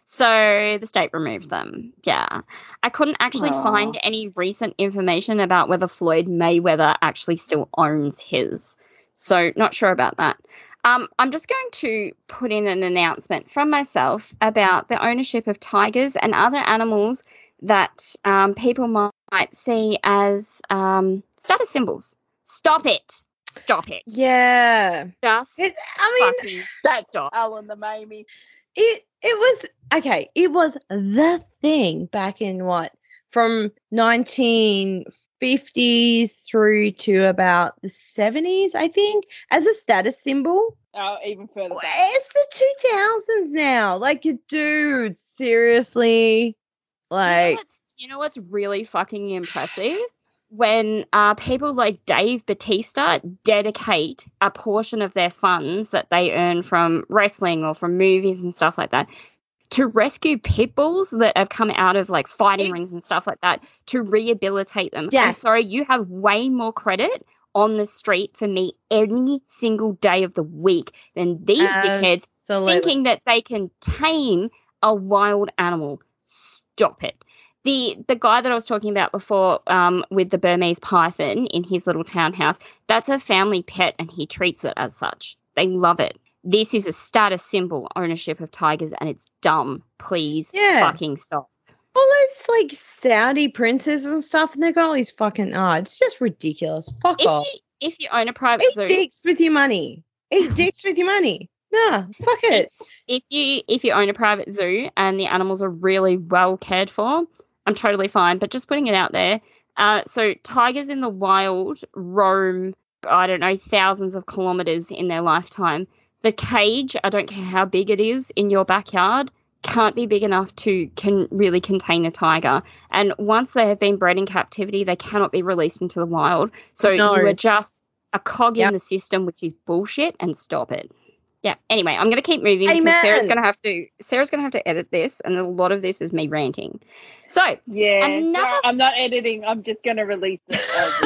So the state removed them. Yeah. I couldn't actually Aw. find any recent information about whether Floyd Mayweather actually still owns his. So not sure about that. Um, I'm just going to put in an announcement from myself about the ownership of tigers and other animals that um, people might see as um, status symbols. Stop it. Stop it. Yeah. Just It, I mean, fucking That's stop. Alan the Mamie. it it was okay. It was the thing back in what from nineteen fifties through to about the seventies, I think, as a status symbol. Oh, even further back. It's the two thousands now. Like, dude, seriously, You know like, what's, you know what's really fucking impressive? When uh, people like Dave Bautista dedicate a portion of their funds that they earn from wrestling or from movies and stuff like that to rescue pit bulls that have come out of like fighting It's- rings and stuff like that to rehabilitate them. I'm Yes. sorry, you have way more credit on the street for me any single day of the week than these dickheads absolutely. thinking that they can tame a wild animal. Stop it. The the guy that I was talking about before um, with the Burmese python in his little townhouse, that's a family pet and he treats it as such. They love it. This is a status symbol, ownership of tigers, and it's dumb. Please Yeah. fucking stop. All those like Saudi princes and stuff, and they got all these fucking. Oh, it's just ridiculous. Fuck If off. you, if you own a private Eat zoo, dicks with your money. Eat dicks with your money. Nah, fuck it. if you if you own a private zoo and the animals are really well cared for, I'm totally fine. But just putting it out there. Uh, so tigers in the wild roam, I don't know, thousands of kilometers in their lifetime. The cage, I don't care how big it is in your backyard, can't be big enough to can really contain a tiger. And once they have been bred in captivity, they cannot be released into the wild. So No. you are just a cog Yep. in the system, which is bullshit, and stop it. Yeah. Anyway, I'm going to keep moving because Amen. Sarah's going to have to Sarah's going to have to edit this, and a lot of this is me ranting. So Yeah. Another so I'm not editing. I'm just going to release it.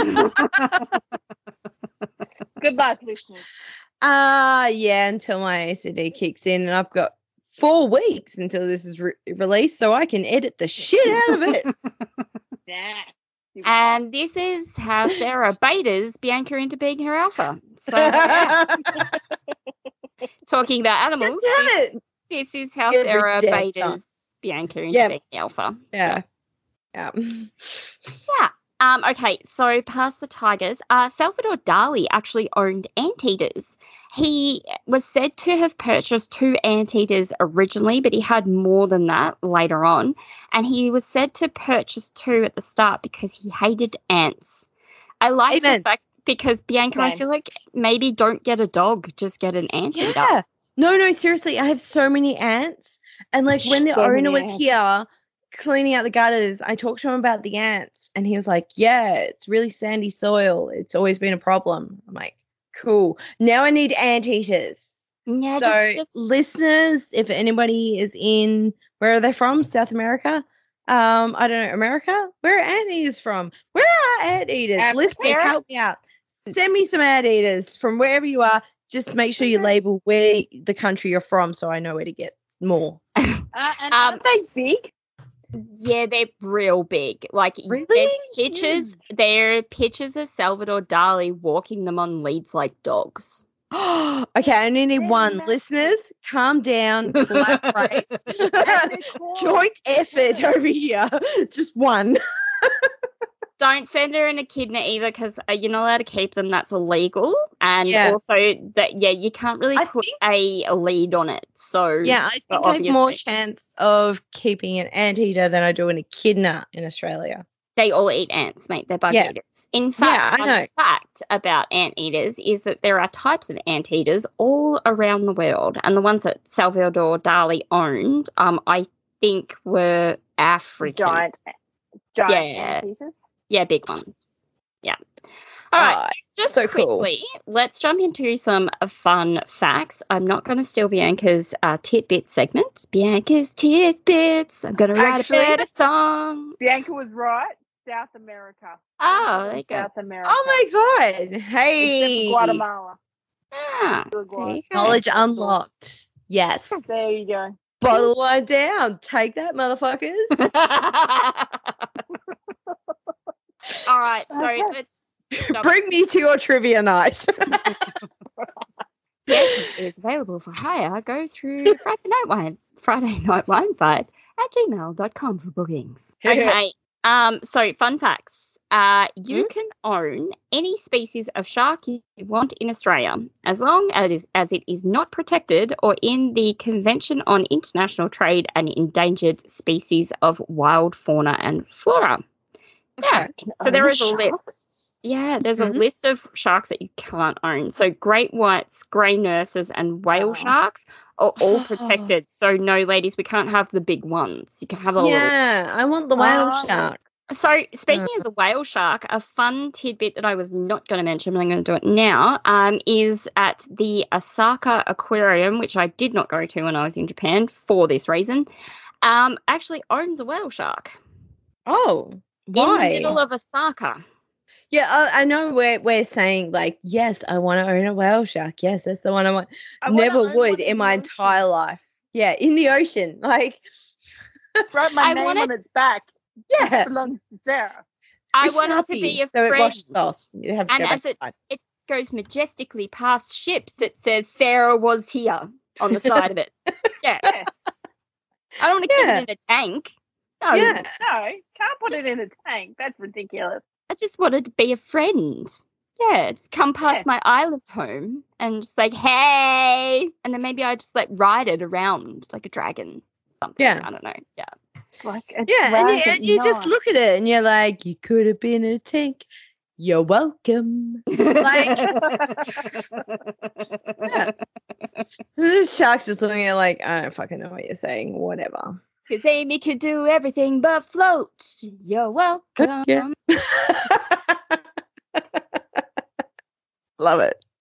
as- Good luck, listeners. Ah, yeah, until my A C D kicks in, and I've got four weeks until this is re- released, so I can edit the shit out of it. Nah. You and this is how Sarah betas Bianca into being her alpha. So yeah, talking about animals, Damn this, it. this is how Every Sarah damn betas time. Bianca into Yep. being alpha. Yeah. Yeah. Yeah. Um, okay, so past the tigers, uh, Salvador Dali actually owned anteaters. He was said to have purchased two anteaters originally, but he had more than that later on. And he was said to purchase two at the start because he hated ants. I like Amen. this fact because, Bianca, I Same. feel like maybe don't get a dog, just get an anteater. Yeah. No, no, seriously, I have so many ants. And like when the So many owner was ants. here cleaning out the gutters, I talked to him about the ants and he was like, yeah, it's really sandy soil. It's always been a problem. I'm like, cool. Now I need anteaters. Yeah, So just, just listeners, if anybody is in, where are they from? South America? Um, I don't know, America? Where are anteaters from? Where are anteaters? Africa. Listeners, help me out. Send me some anteaters from wherever you are. Just make sure you label where the country you're from so I know where to get more. Uh, and Um, aren't they big? Yeah, they're real big. Like Really? there's pictures, there are pictures of Salvador Dali walking them on leads like dogs. Okay, I only need They're one. massive. Listeners, calm down, collaborate. And they're cool. Joint effort over here. Just one. Don't send her an echidna either because uh, you're not allowed to keep them. That's illegal. And Yeah. also that yeah, you can't really I put think- a, a lead on it. So Yeah, I think for I have more obvious chance of keeping an anteater than I do an echidna in Australia. they all eat ants, mate. They're bug Yeah. eaters. In fact, I fun know. fact about anteaters is that there are types of anteaters all around the world, and the ones that Salvador Dali owned, um, I think were African. Giant, giant Yeah. anteaters. Yeah, big ones. Yeah. All right. Ah, Just so cool. quickly, let's jump into some fun facts. I'm not going to steal Bianca's uh, tidbit segment. Bianca's tidbits. I'm going to write Actually- a better song. Bianca was right. South America. Oh, there you go. South America. Oh my god! Except Hey, for Guatemala. Ah, there Uruguay. you go. knowledge unlocked. Yes. There you go. Bottle line down. Take that, motherfuckers. All right, so Okay. let's jump. Bring me to your trivia night. Yes, it is available for hire. Go through Friday Night Wine, Friday Night Wine Fight at gmail dot com for bookings. Okay. Um. So, fun facts. Uh, you Hmm? can own any species of shark you want in Australia, as long as it is, as it is not protected or in the Convention on International Trade and Endangered Species of Wild Fauna and Flora. Yeah. So there Own is a shark? list. Yeah, there's Mhm. a list of sharks that you can't own. So great whites, grey nurses, and whale Oh. sharks are all Oh. protected. So no, ladies, we can't have the big ones. You can have the little. Yeah, I want the whale Oh. shark. So speaking of the whale shark, a fun tidbit that I was not going to mention, but I'm going to do it now, um, is at the Osaka Aquarium, which I did not go to when I was in Japan for this reason, um, actually owns a whale shark Oh, in why? the middle of Osaka. Yeah, I, I know we're we're saying like, yes, I want to own a whale shark. Yes, that's the one I want. I wanna Never own would one in in my the entire life. Yeah, in the ocean. Like, Write my I name wanna- on its back. yeah. It belongs to Sarah. I With wanted to Sharpie, be a so it friend. washes off. You have to And go back as it- inside. It goes majestically past ships. It says Sarah was here on the side of it. Yeah. Yeah. I don't want to keep Yeah. it in a tank. No, Yeah. No, can't put it in a tank. That's ridiculous. I just wanted to be a friend. Yeah, just come past Yeah. my island home and just like, hey, and then maybe I just like ride it around like a dragon. Something. Yeah. I don't know. Yeah. Like a Yeah, and you, dragon, and you just no. look at it and you're like, you could have been a tank. You're welcome. Like, yeah. The shark's just looking at it like, I don't fucking know what you're saying. Whatever. Because Amy could do everything but float. You're welcome. Yeah. Love it.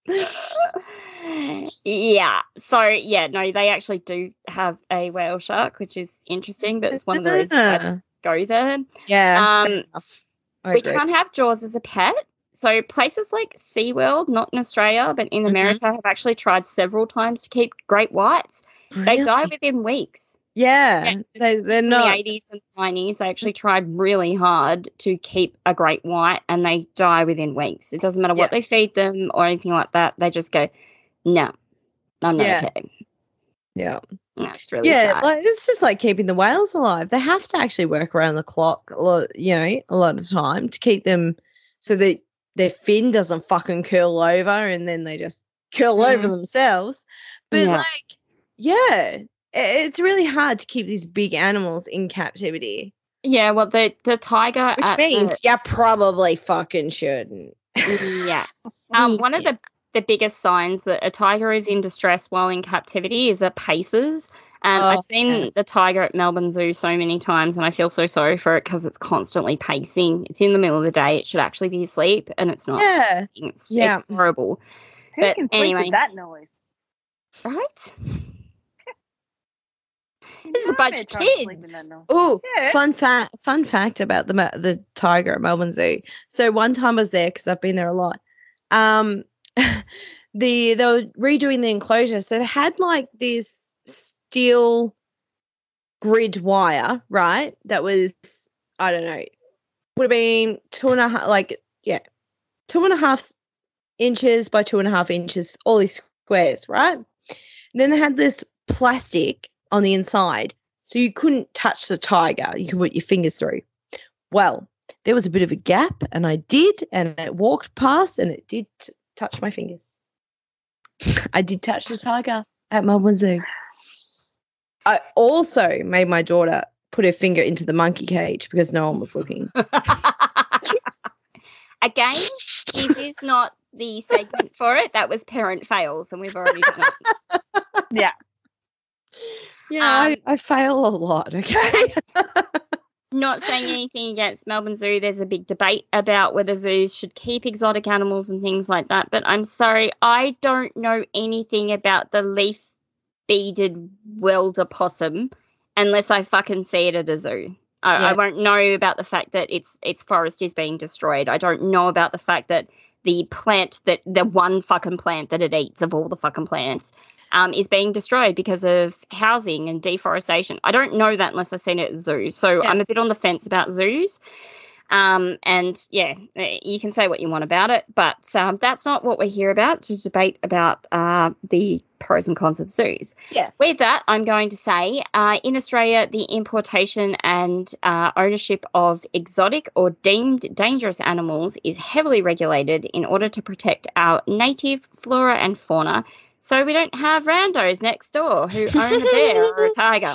Yeah. So yeah, no, they actually do have a whale shark, which is interesting, but it's one of the reasons I Yeah. go there. Yeah. fair Um, enough. I we agree. can't have Jaws as a pet. So places like SeaWorld, not in Australia, but in Mhm. America, have actually tried several times to keep great whites. They Really? die within weeks. Yeah. Yeah, they, they're in not. the eighties and nineties, they actually tried really hard to keep a great white, and they die within weeks. It doesn't matter what Yeah. they feed them or anything like that. They just go, no, I'm not Yeah. okay. Yeah. No, it's really Yeah, sad. like it's just like keeping the whales alive. They have to actually work around the clock a lot, you know, a lot of the time to keep them so that their fin doesn't fucking curl over and then they just curl over Mhm. themselves. But Yeah. like, yeah, i- it's really hard to keep these big animals in captivity, Yeah, well, the the tiger which at means you probably fucking shouldn't. the, yeah. Um, one of Yeah. the the biggest signs that a tiger is in distress while in captivity is it paces. And Oh, I've seen yeah. the tiger at Melbourne Zoo so many times, and I feel so sorry for it because it's constantly pacing. It's in the middle of the day. It should actually be asleep, and it's not. Yeah, It's, Yeah. it's horrible, Who But can sleep anyway. with that noise? right? You This is a know bunch they're of trying to sleep kids. with that noise. Oh, Yeah. fun fact! Fun fact about the Ma- the tiger at Melbourne Zoo. So one time I was there because I've been there a lot. Um, the they were redoing the enclosure, so they had like this steel grid wire, right? That was I don't know, would have been two and a half, like yeah, two and a half inches by two and a half inches, all these squares, right? And then they had this plastic on the inside, so you couldn't touch the tiger. You could put your fingers through. Well, there was a bit of a gap, and I did, and it walked past, and it did t- touch my fingers. I did touch the tiger at Melbourne Zoo. I also made my daughter put her finger into the monkey cage because no one was looking. Again, this is not the segment for it. That was parent fails, and we've already done it. Yeah. Yeah, Um, I, I fail a lot, okay? Not saying anything against Melbourne Zoo. There's a big debate about whether zoos should keep exotic animals and things like that. But I'm sorry, I don't know anything about the leaf beaded welder possum unless I fucking see it at a zoo. I, Yeah. I won't know about the fact that its its forest is being destroyed. I don't know about the fact that the plant that the one fucking plant that it eats of all the fucking plants um, is being destroyed because of housing and deforestation. I don't know that unless I've seen it at zoos. So Yeah. I'm a bit on the fence about zoos. Um, and yeah, you can say what you want about it, but um, that's not what we're here about, to debate about uh, the pros and cons of zoos. Yeah. With that, I'm going to say uh, in Australia, the importation and uh, ownership of exotic or deemed dangerous animals is heavily regulated in order to protect our native flora and fauna, so we don't have randos next door who own a bear or a tiger.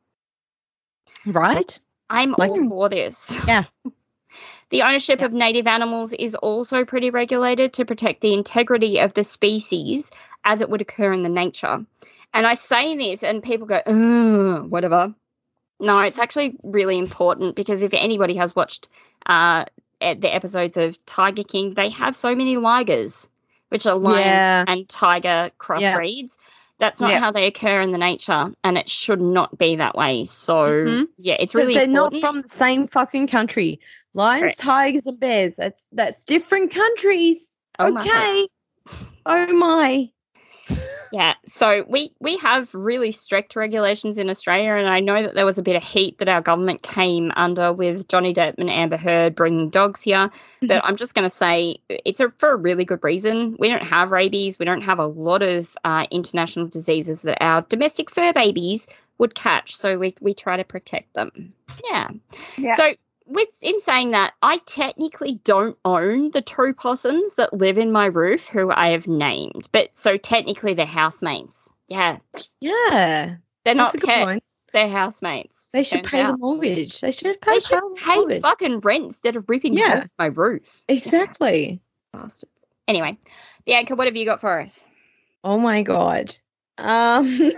Right? I'm Like- all for this. Yeah. The ownership Yeah. of native animals is also pretty regulated to protect the integrity of the species as it would occur in the nature. And I say this and people go, ugh, whatever. No, it's actually really important because if anybody has watched uh, e- the episodes of Tiger King, they have so many ligers, which are lion Yeah. and tiger crossbreeds. That's not Yeah. how they occur in the nature, and it should not be that way. So, Mhm. yeah, it's Because really they're important. not from the same fucking country. Lions, Correct. tigers, and bears. That's that's different countries. Oh my. Okay. Oh my. Yeah, so we, we have really strict regulations in Australia, and I know that there was a bit of heat that our government came under with Johnny Depp and Amber Heard bringing dogs here, but I'm just going to say it's a, for a really good reason. We don't have rabies. We don't have a lot of uh, international diseases that our domestic fur babies would catch, so we, we try to protect them. Yeah. Yeah. So with in saying that, I technically don't own the two possums that live in my roof who I have named, but so technically they're housemates. Yeah, Yeah. they're not That's a good pets. point. They're housemates. They should turns pay out. the mortgage. They should pay, They should the pay mortgage. fucking rent instead of ripping Yeah. off my roof. Exactly. Bastards. Anyway, Bianca, what have you got for us? Oh my god. Um.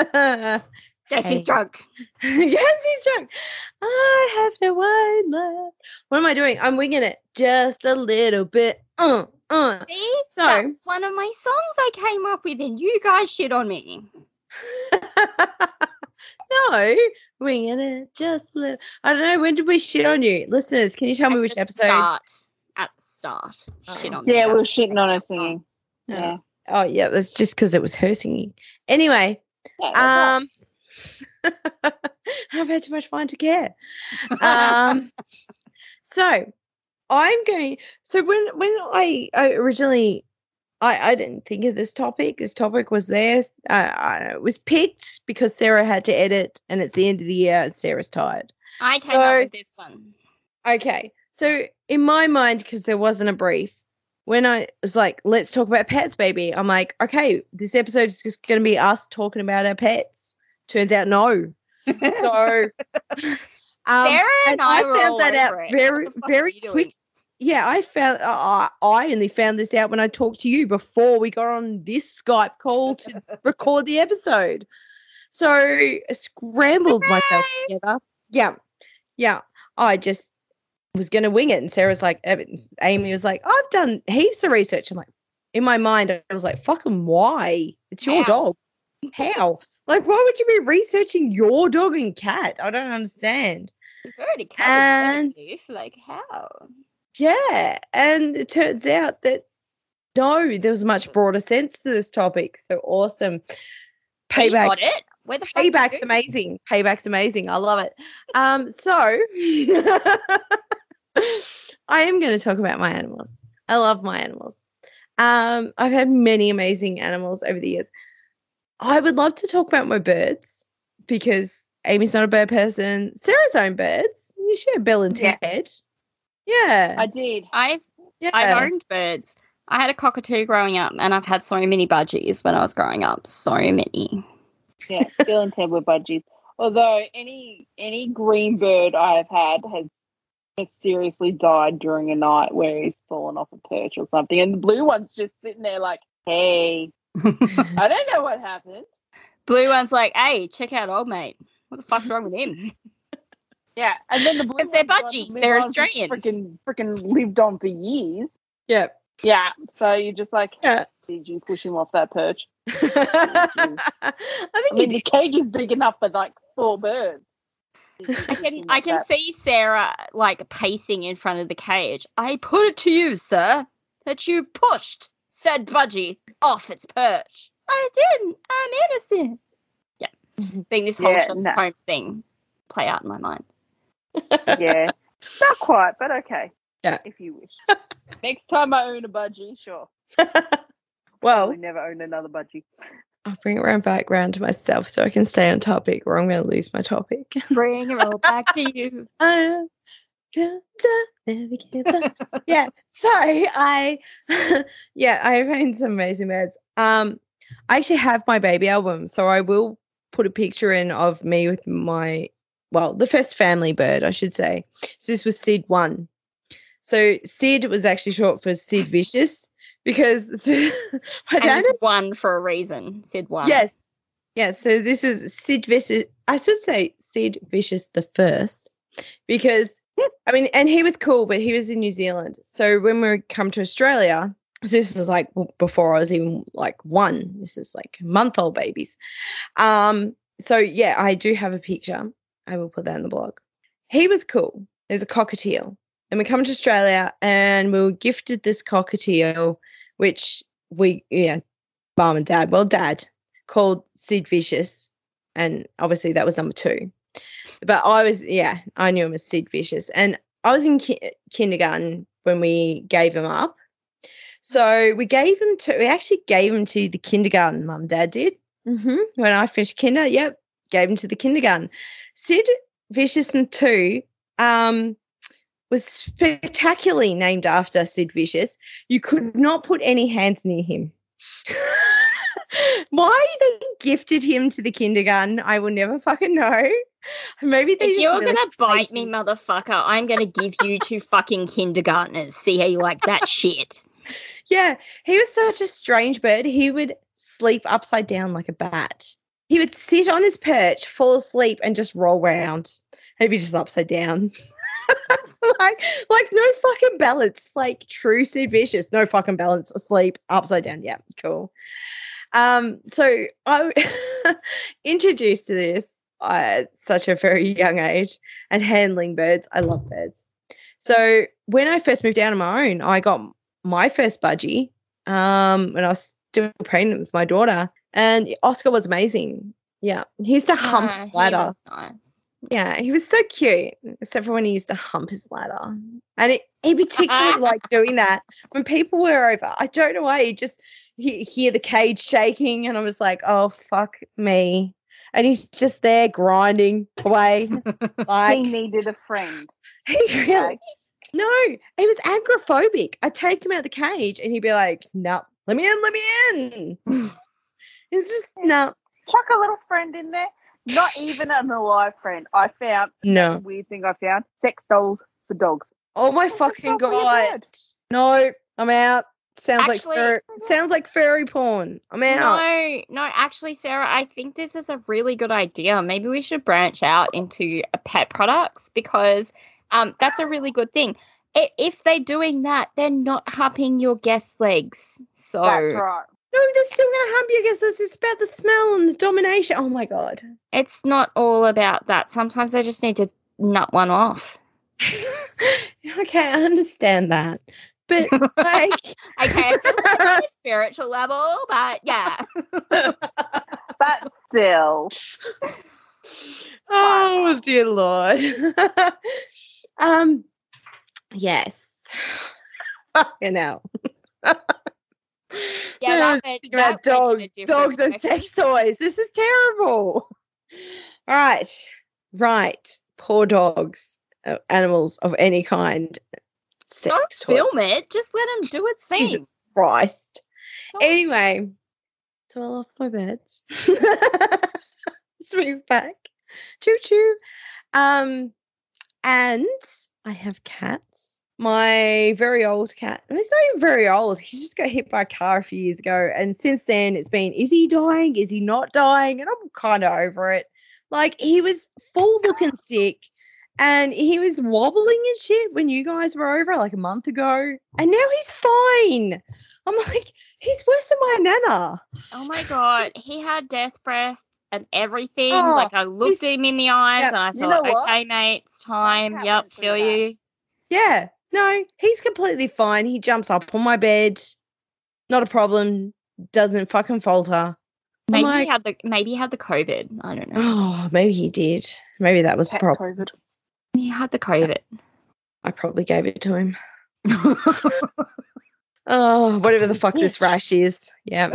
Yes, Hey. he's drunk. Yes, he's drunk. I have no wine left. What am I doing? I'm winging it just a little bit. Uh, uh. See, So- that was one of my songs I came up with, and you guys shit on me. No, winging it just a little. I don't know. When did we shit on you? Listeners, can you tell me At which the episode? Start. At the start. Shit Oh. on me. Yeah, about we're the shitting on her second singing. Yeah. Yeah. Oh, yeah, that's just because it was her singing. Anyway, Yeah, that's right. um, I've had too much fun to care. Um, so I'm going. So when when I, I originally, I I didn't think of this topic. This topic was there. Uh, I, it was picked because Sarah had to edit, and it's the end of the year. And Sarah's tired. I came So- up with this one. Okay, so in my mind, because there wasn't a brief, when I was like, let's talk about pets, baby, I'm like, okay, this episode is just going to be us talking about our pets. Turns out, no. So, um, Sarah and I were found all that out over it. very, What the fuck very are you doing? quick. Yeah, I found, uh, I only found this out when I talked to you before we got on this Skype call to record the episode. So, I scrambled myself Surprise! together. Yeah, yeah. I just was going to wing it. And Sarah's like, Amy was like, I've done heaps of research. I'm like, in my mind, I was like, fucking why? It's your How? dog. How? Like, why would you be researching your dog and cat? I don't understand. You've already covered And- both. Like, how? Yeah. And it turns out that no, there was a much broader sense to this topic. So awesome. We got Payback's, it. Where the fuck did payback's you? amazing. Payback's amazing. I love it. Um, so I am going to talk about my animals. I love my animals. Um, I've had many amazing animals over the years. I would love to talk about my birds because Amy's not a bird person. Sarah's own birds. You share Bill and Yeah. Ted. Yeah. I did. I've yeah. I've owned birds. I had a cockatoo growing up, and I've had so many budgies when I was growing up. So many. Yeah, Bill and Ted were budgies. Although any any green bird I've had has mysteriously died during a night where he's fallen off a perch or something, and the blue one's just sitting there like, "Hey, I don't know what happened." Blue one's like, hey, check out old mate. What the fuck's wrong with him? Yeah, and then the blue Because they're one's gone to budgies, live they're on for Australian. Freaking, freaking lived on for years. Yeah. Yeah, so you're just like, Yeah. did you push him off that perch? I I think mean, you the cage is big enough for like four birds. I can I can see Sarah like pacing in front of the cage. I put it to you, sir, that you pushed said budgie off its perch. I didn't. I'm innocent. Yeah. Seeing this whole Yeah, Sherlock no. Holmes thing play out in my mind. Yeah, not quite, but okay. Yeah. If you wish. Next time I own a budgie, sure. Well, I never own another budgie. I'll bring it around back round to myself so I can stay on topic, or I'm going to lose my topic. Bring it all back to you. I'm gonna navigate the- yeah. So I, yeah, I found some amazing birds. Um, I actually have my baby album, so I will put a picture in of me with my, well, the first family bird, I should say. So this was Sid one. So Sid was actually short for Sid Vicious because my And dad it's one for a reason. Sid one. Yes. Yes. So this is Sid Vicious. I should say Sid Vicious the first because, I mean, and he was cool, but he was in New Zealand. So when we come to Australia, so this was like before I was even like one. This is like month old babies. Um. So, yeah, I do have a picture. I will put that in the blog. He was cool. It was a cockatiel. And we come to Australia and we were gifted this cockatiel, which we, yeah, mum and dad, well, dad, called Sid Vicious. And obviously that was number two. But I was, yeah, I knew him as Sid Vicious. And I was in ki- kindergarten when we gave him up. So we gave him to, we actually gave him to the kindergarten, mum and dad did. Mm-hmm. When I finished kinder, yep, gave him to the kindergarten. Sid Vicious and two, um, was spectacularly named after Sid Vicious. You could not put any hands near him. Why they gifted him to the kindergarten, I will never fucking know. Maybe they If just you're really gonna bite hated me, him. motherfucker, I'm gonna give you to fucking kindergartners. See how you like that shit. Yeah, he was such a strange bird. He would sleep upside down like a bat. He would sit on his perch, fall asleep, and just roll round. He'd be just upside down. like, like no fucking balance. Like true Sid Vicious, no fucking balance. Asleep, upside down. Yeah, cool. Um, so I introduced to this at such a very young age and handling birds. I love birds. So when I first moved down on my own, I got my first budgie um, when I was still pregnant with my daughter, and Oscar was amazing. Yeah, he used to hump Ah, his he ladder. was nice. Yeah, he was so cute, except for when he used to hump his ladder. And it, he particularly liked doing that when people were over. I don't know why. He just he, hear the cage shaking, and I was like, oh, fuck me. And he's just there grinding away. Like, He needed a friend. he really, no, he was agoraphobic. I'd take him out of the cage, and he'd be like, no, let me in, let me in. It's just, no. Chuck a little friend in there. Not even an alive friend. I found No. that's a weird thing I found. Sex dolls for dogs. Oh my That's fucking not for your god! bird. No, I'm out. Sounds Actually- like fur- sounds like furry porn. I'm out. No, no, actually, Sarah, I think this is a really good idea. Maybe we should branch out into uh, pet products because um, that's a really good thing. I- If they're doing that, they're not humping your guest's legs. So That's right. No, they're still gonna hump you. I guess this is about the smell and the domination. Oh my god. it's not all about that. Sometimes they just need to nut one off. Okay, I understand that, but like, Okay, I feel like on a spiritual level, but yeah. But still. oh dear lord. um, yes. You know. Yeah, that went- Think about that went in dog, a different dogs and direction. sex toys. This is terrible. All right, right. Poor dogs, uh, animals of any kind. Sex Don't toys. film it. Just let him do its thing. Jesus Christ. Don't- Anyway, so I lost my birds. Swings back. Choo choo. Um, and I have cats. My very old cat. And it's not even very old. He just got hit by a car a few years ago. And since then, it's been, is he dying? Is he not dying? And I'm kind of over it. Like, he was full looking sick. And he was wobbling and shit when you guys were over like a month ago. And now he's fine. I'm like, he's worse than my nana. Oh my god, he had death breath and everything. Oh, like I looked him in the eyes yeah, and I you thought, know what? okay, mate, it's time. cat Yep, went through feel that. you. Yeah. No, he's completely fine. He jumps up on my bed. Not a problem. Doesn't fucking falter. Maybe like- he had the maybe he had the COVID. I don't know. Oh, maybe he did. Maybe that was the Cat problem. COVID. He had the COVID. I probably gave it to him. Oh, whatever the fuck this rash is. Yeah.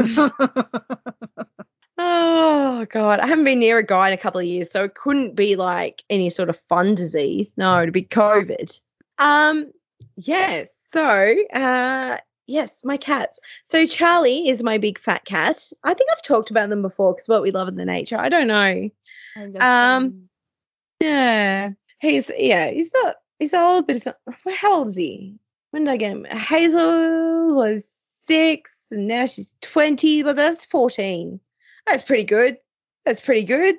Oh, God. I haven't been near a guy in a couple of years, so it couldn't be like any sort of fun disease. No, it'd be COVID. Um, yes. So, uh, yes, my cats. So Charlie is my big fat cat. I think I've talked about them before because what we love in the nature. I don't know. Um, Yeah. He's, yeah, he's not, he's old, but he's not, well, how old is he? When did I get him? Hazel was six and now she's twenty, but that's fourteen. That's pretty good. That's pretty good.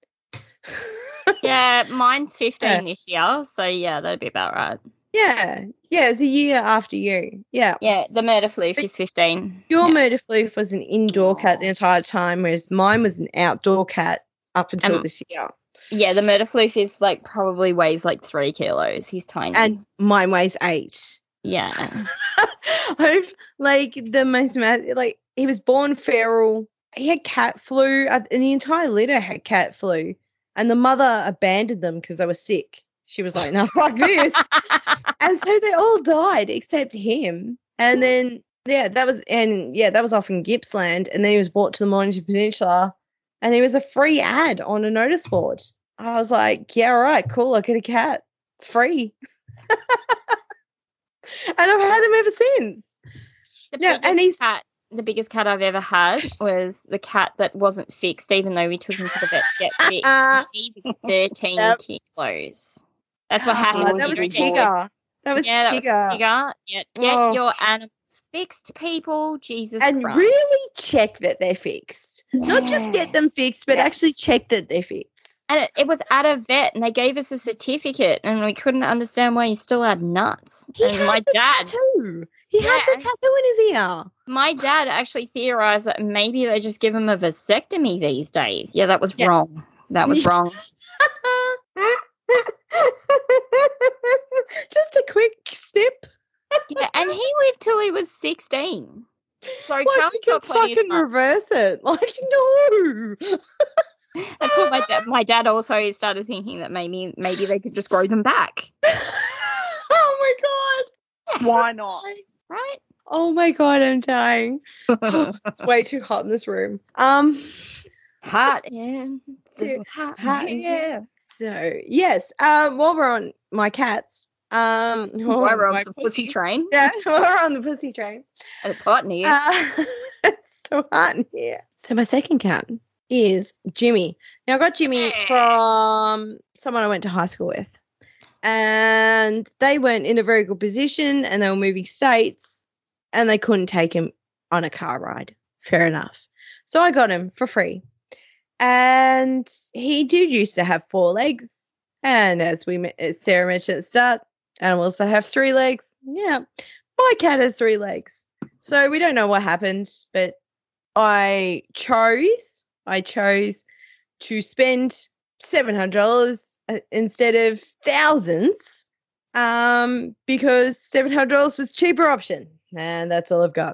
yeah, mine's fifteen Yeah. this year, so yeah, that'd be about right. Yeah. Yeah, it's a year after you. Yeah. Yeah, the murder floof But is fifteen. Your yeah. murder floof was an indoor cat the entire time, whereas mine was an outdoor cat up until Um, this year. Yeah, the murder floof is like probably weighs like three kilos. He's tiny. And mine weighs eight. yeah. I've like the most mad, like he was born feral. He had cat flu, uh, and the entire litter had cat flu. And the mother abandoned them because they were sick. She was like, "No, fuck this." And so they all died except him. And then yeah, that was and yeah, that was off in Gippsland. And then he was brought to the Mornington Peninsula, and he was a free ad on a notice board. I was like, "Yeah, all right, cool. I'll get a cat. It's free." And I've had him ever since. The Yeah, biggest and he's- cat, the biggest cat I've ever had was the cat that wasn't fixed, even though we took him to the vet to get fixed. He was thirteen Yep. kilos. That's what Oh, happens when that you was drink Tigger. That was Yeah, that Tigger. was Tigger. Yeah, get Oh. your animals fixed, people. Jesus And Christ. really check that they're fixed. Not just Yeah. get them fixed, but Yeah. actually check that they're fixed. And it, it was at a vet, and they gave us a certificate, and we couldn't understand why he still had nuts. He and had my the dad, tattoo. He had Yeah. the tattoo in his ear. my dad actually theorized that maybe they just give him a vasectomy these days. Yeah, that was Yeah. wrong. That was wrong. Just a quick snip. Yeah, and he lived till he was sixteen. So Like Charlie's you got can plenty of fucking time. reverse it. Like no. That's what my dad. My dad also started thinking that maybe maybe they could just grow them back, Oh my god. Why not? right? Oh my god, I'm dying. It's way too hot in this room. Um Hot, yeah. Too Hot, hot, yeah. so yes, um while we're on my cats, um Why we're my on the pussy train, Yeah, while we're on the pussy train. and it's hot in here. Uh, it's so hot in here. So my second cat is Jimmy. Now I got Jimmy from someone I went to high school with. And they weren't in a very good position and they were moving states and they couldn't take him on a car ride. Fair enough. So I got him for free. And he did used to have four legs. And as we as Sarah mentioned at the start, animals that have three legs. Yeah. My cat has three legs. So we don't know what happened, but I chose, I chose to spend seven hundred dollars instead of thousands, um, because seven hundred dollars was a cheaper option. And that's all I've got.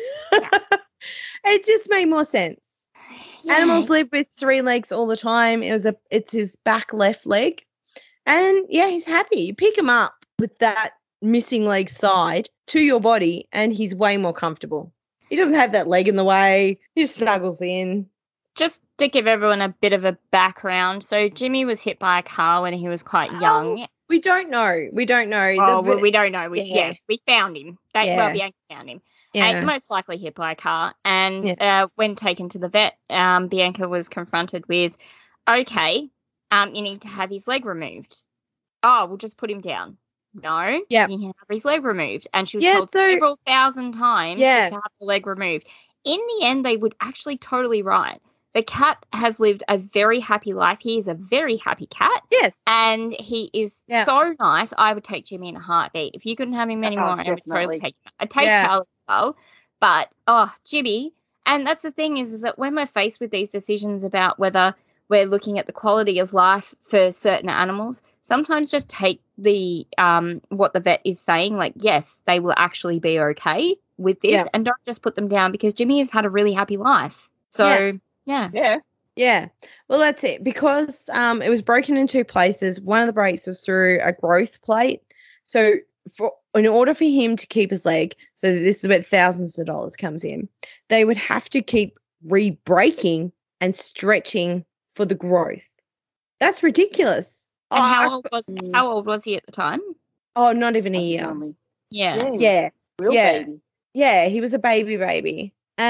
It just made more sense. Yeah. Animals live with three legs all the time. It was a, it's his back left leg. And yeah, he's happy. You pick him up with that missing leg side to your body and he's way more comfortable. He doesn't have that leg in the way. He just snuggles in. Just to give everyone a bit of a background, so Jimmy was hit by a car when he was quite young. Oh, we don't know. We don't know. Oh, The well, vi- we don't know. We, yeah. yeah. we found him. They, Yeah. Well, Bianca found him. yeah. And most likely hit by a car. And Yeah. uh, when taken to the vet, um, Bianca was confronted with, okay, um, you need to have his leg removed. Oh, we'll just put him down. No, Yep. you can have his leg removed. And she was Yeah, told so- several thousand times Yeah. just to have the leg removed. In the end, they would actually totally right. The cat has lived a very happy life. He is a very happy cat. Yes. And he is Yeah. so nice. I would take Jimmy in a heartbeat. If you couldn't have him anymore, I would totally definitely. take him. I'd take Yeah. Charlie as well. But, oh, Jimmy, And that's the thing is, is that when we're faced with these decisions about whether we're looking at the quality of life for certain animals, sometimes just take the um what the vet is saying, like, yes, they will actually be okay with this, Yeah. and don't just put them down because Jimmy has had a really happy life. So, Yeah. yeah. Yeah. Yeah. Well, that's it. Because um, it was broken in two places. One of the breaks was through a growth plate. So for in order for him to keep his leg, so this is where thousands of dollars comes in, they would have to keep re-breaking and stretching for the growth. That's ridiculous. And oh, how I- old was Mm. how old was he at the time? oh, not even a year. Only- Yeah. Yeah. Yeah. Real Yeah. baby. Yeah, he was a baby baby.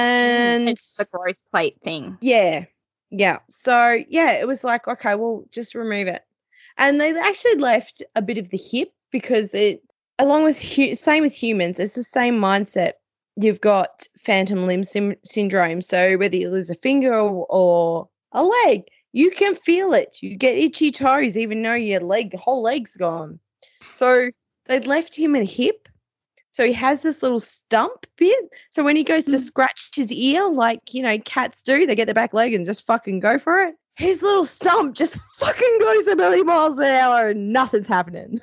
And It's the growth plate thing. yeah. Yeah. So, yeah, it was like, okay, well, just remove it. And they actually left a bit of the hip because it, along with, hu- same with humans, it's the same mindset. You've got phantom limb sim- syndrome. So whether you lose a finger or, or a leg, you can feel it. You get itchy toes even though your leg, whole leg's gone. So they'd left him a hip. So he has this little stump bit. So when he goes to scratch his ear, like, you know, cats do, they get their back leg and just fucking go for it. His little stump just fucking goes a million miles an hour and nothing's happening.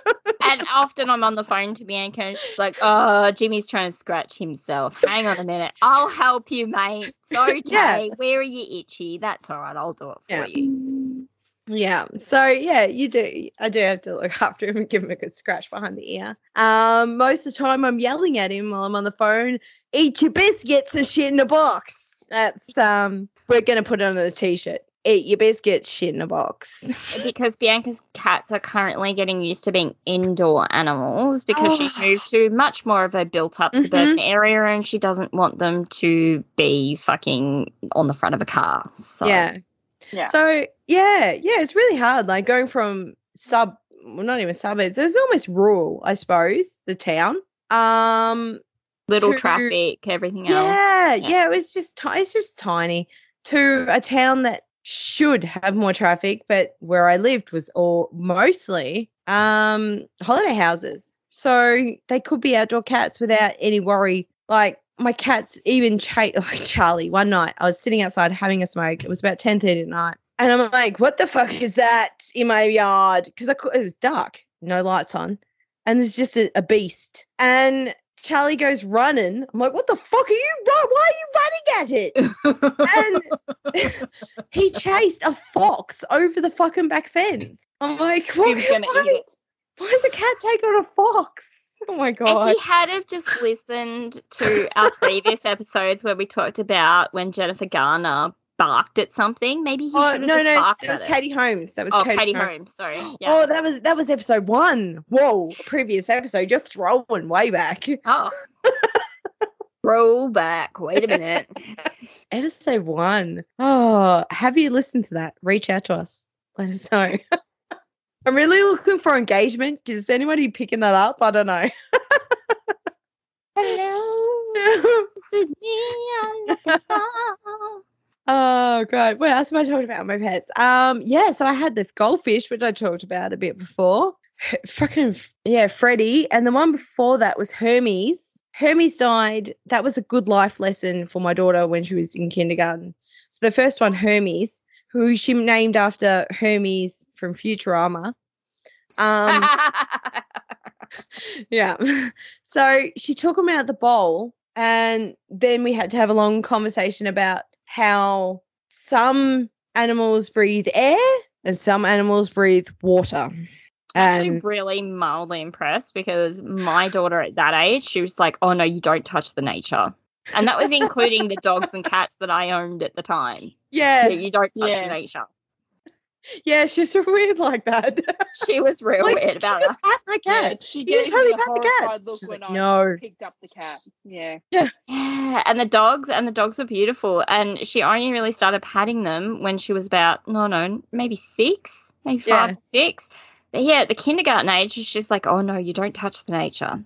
And often I'm on the phone to Bianca and she's like, oh, Jimmy's trying to scratch himself. Hang on a minute. I'll help you, mate. It's okay. Yeah. Where are you itchy? That's all right. I'll do it for Yeah. you. Yeah. So yeah, you do. I do have to look after him and give him a good scratch behind the ear. Um, most of the time I'm yelling at him while I'm on the phone. Eat your biscuits and shit in a box. That's um. We're gonna put it on a t-shirt. Eat your biscuits, shit in a box. Because Bianca's cats are currently getting used to being indoor animals because Oh. she's moved to much more of a built-up Mhm. suburban area and she doesn't want them to be fucking on the front of a car. So Yeah. Yeah. So yeah, yeah, it's really hard. Like going from sub, well, not even suburbs. It was almost rural, I suppose, the town. Um, little to- traffic, everything else. yeah, Yeah. yeah, it was just ti- it's just tiny to a town that should have more traffic, but where I lived was all mostly um holiday houses. So they could be outdoor cats without any worry. Like my cats even cha- like Charlie, one night I was sitting outside having a smoke. It was about ten thirty at night. And I'm like, what the fuck is that in my yard? Because I cou- it was dark, no lights on. And there's just a, a beast. And Charlie goes running. I'm like, what the fuck are you run? Why are you running at it? And he chased a fox over the fucking back fence. I'm like, He what, was gonna why, eat it. why does a cat take on a fox? Oh my god. If he had have just listened to our previous episodes where we talked about when Jennifer Garner barked at something, maybe he Oh should have no, just no, barked that was at it. Katie Holmes. That was Oh, Katie, Katie Holmes. Holmes, sorry. Yeah. Oh, that was that was episode one. Whoa, previous episode. You're throwing way back. Oh. Throwback. Wait a minute. Episode one. Oh, have you listened to that? Reach out to us. Let us know. I'm really looking for engagement. Is anybody picking that up? I don't know. Hello, Sydney. I'm looking for- Oh, God. What else am I talking about? My pets. Um, yeah, so I had the goldfish, which I talked about a bit before. Fucking, yeah, Freddie. And the one before that was Hermes. Hermes died. That was a good life lesson for my daughter when she was in kindergarten. So the first one, Hermes, who she named after Hermes from Futurama. Um, yeah. So she took him out the bowl, and then we had to have a long conversation about how some animals breathe air and some animals breathe water. Actually, And really mildly impressed because my daughter at that age, she was like, oh no, you don't touch the nature. And that was including the dogs and cats that I owned at the time. yeah, Yeah, you don't touch Yeah. nature. yeah, she's weird like that. She was real Like, weird about you that. can pat my Yeah, cat. she You gave can totally me a pat the horrified cats. look She's when like, I no. picked up the cat. Yeah. Yeah, and the dogs, and the dogs were beautiful. And she only really started patting them when she was about, no, no, maybe six, maybe five, Yeah. or six. But yeah, at the kindergarten age, she's just like, oh no, you don't touch the nature.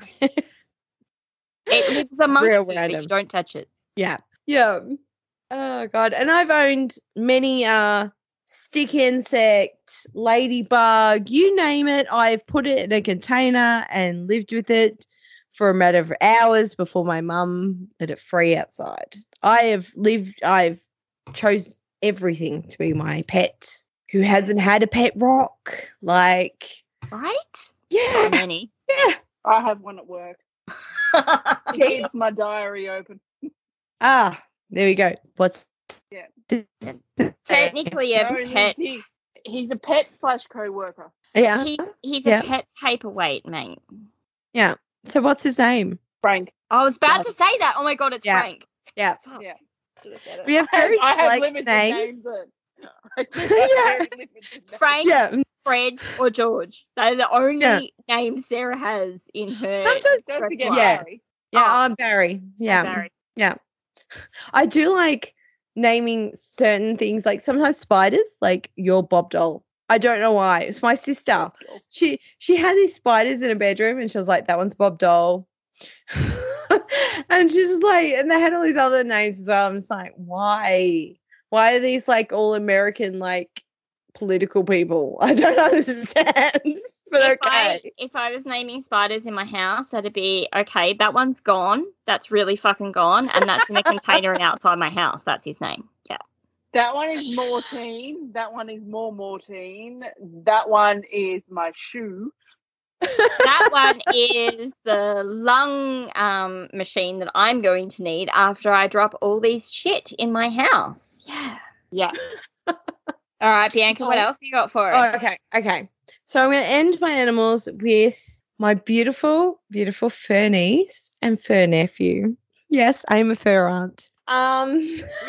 It lives amongst Real you, but random. you don't touch it. Yeah. Yeah. Oh God. And I've owned many uh stick insect, ladybug, you name it. I've put it in a container and lived with it for a matter of hours before my mum let it free outside. I have lived, I've chose everything to be my pet. Who hasn't had a pet rock? Like, Right? yeah, So many. yeah. I have one at work. Keeps my diary open. Ah, there we go. What's Yeah. Technically a No, pet. he, he's a pet slash co-worker. Yeah, He's, he's Yeah. a pet paperweight, mate. yeah. So what's his name? Frank. I was about to say that. Oh my god, it's Yeah. Frank. Yeah. Fuck. Yeah. Should have said it. We have I have, very I have select limited names. names. and- I do have Yeah. very limited names. Frank, Yeah. Fred, or George. They're the only Yeah. names Sarah has in her. Sometimes- Don't forget repertoire. Yeah. Barry. Yeah, Oh. I'm Barry. Yeah. Barry. Yeah. I do like naming certain things, like sometimes spiders, like your Bob doll. I don't know why. It's my sister. She she had these spiders in her bedroom and she was like, that one's Bob doll. And she's just like, and they had all these other names as well. I'm just like, why? Why are these like all American like political people? I don't understand. But If okay. I if I was naming spiders in my house, that'd be okay. That one's gone. That's really fucking gone, and that's in a container and outside my house. That's his name. Yeah. That one is Mortine. That one is more Mortine. That one is my shoe. That one is the lung um, machine that I'm going to need after I drop all these shit in my house. Yeah. Yeah. All right, Bianca, what Oh. else you got for us? Oh, okay, okay. So I'm going to end my animals with my beautiful, beautiful fur niece and fur nephew. Yes, I'm a fur aunt. Um,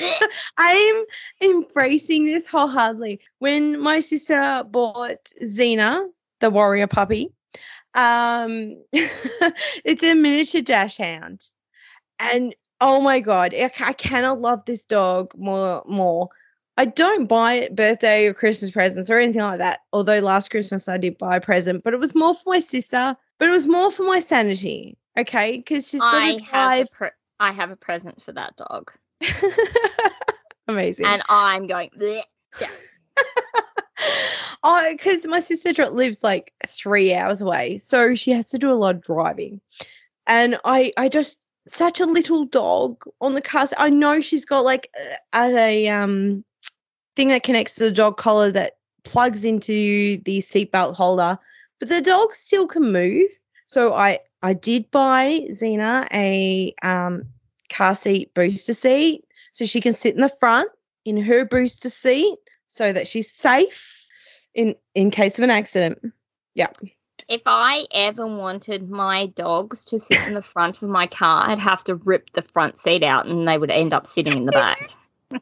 I'm embracing this wholeheartedly. When my sister bought Xena, the warrior puppy, um, it's a miniature dachshund, and oh my god, I, I cannot love this dog more. More. I don't buy it birthday or Christmas presents or anything like that. Although last Christmas I did buy a present, but it was more for my sister. But it was more for my sanity, okay? Because she's got I to have drive. a pre- I have a present for that dog, Amazing. and I'm going. Bleh. Oh, because my sister dr- lives like three hours away, so she has to do a lot of driving. And I, I just such a little dog on the car. I know she's got like a, a um thing that connects to the dog collar that plugs into the seatbelt holder, but the dog still can move. So I, I did buy Xena a um car seat booster seat so she can sit in the front in her booster seat so that she's safe in in case of an accident. Yeah. If I ever wanted my dogs to sit in the front of my car, I'd have to rip the front seat out and they would end up sitting in the back.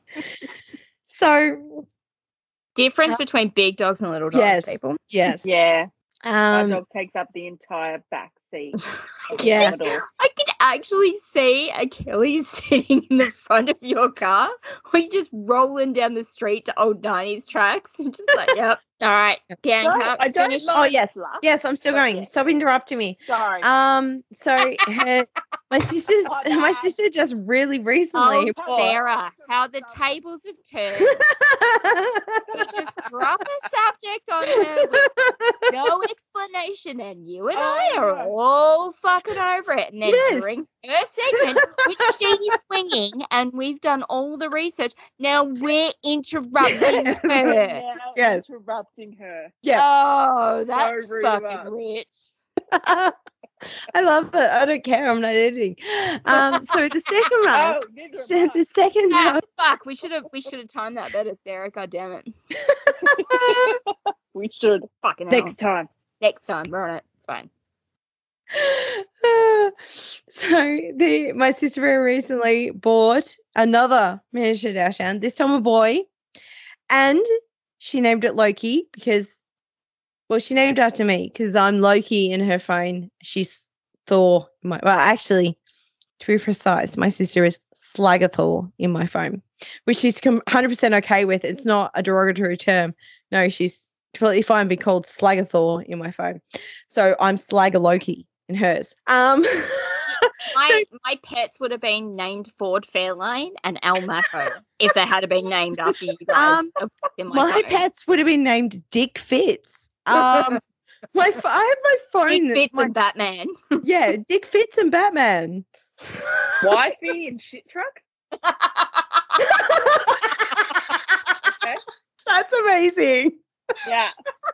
So Difference Uh, between big dogs and little dogs, yes, people. yes. Yeah. My Um dog takes up the entire back seat. of the Yeah. Commodore. I can actually see Achilles sitting in the front of your car or you just rolling down the street to old nineties tracks and just like, yep. All right, Bianca, I don't finish. like Oh, yes. luck. yes, I'm still But going. yeah. Stop interrupting me. Sorry. Um so her, my sister's Oh, my no. sister just really Oh, recently bought- Sarah, how the tables have turned. You just drop a subject on her with no explanation, and you and I Oh, are no. all fucking over it. And then Yes. during her segment, which she's winging, and we've done all the research, now we're interrupting Yes. her. Now Yes. interrupting her. Yeah. Oh, that's rude of us. fucking rich. I love it. I don't care. I'm not editing. Um so the second round Oh, neither so am the second Ah, round fuck, we should have we should have timed that better, Sarah. God damn it. I. We should. Fucking hell. Next time. Next time, we're on it. It's fine. so the my sister very recently bought another miniature dachshund, this time a boy, and she named it Loki because, well, she named it after me because I'm Loki in her phone. She's Thor. In my, well, actually, to be precise, my sister is Slagathor in my phone, which she's com- one hundred percent okay with. It's not a derogatory term. No, she's completely fine being called Slagathor in my phone. So I'm Slagger Loki in hers. Um, My my pets would have been named Ford Fairlane and Al Mako if they had been named after you guys. Um, have fucked in my my phone. pets would have been named Dick Fitz. Um, My ph- I have my phone. Dick that's Fits my- and Batman. yeah, Dick Fits and Batman. Wifey and shit truck. Okay. That's amazing. Yeah.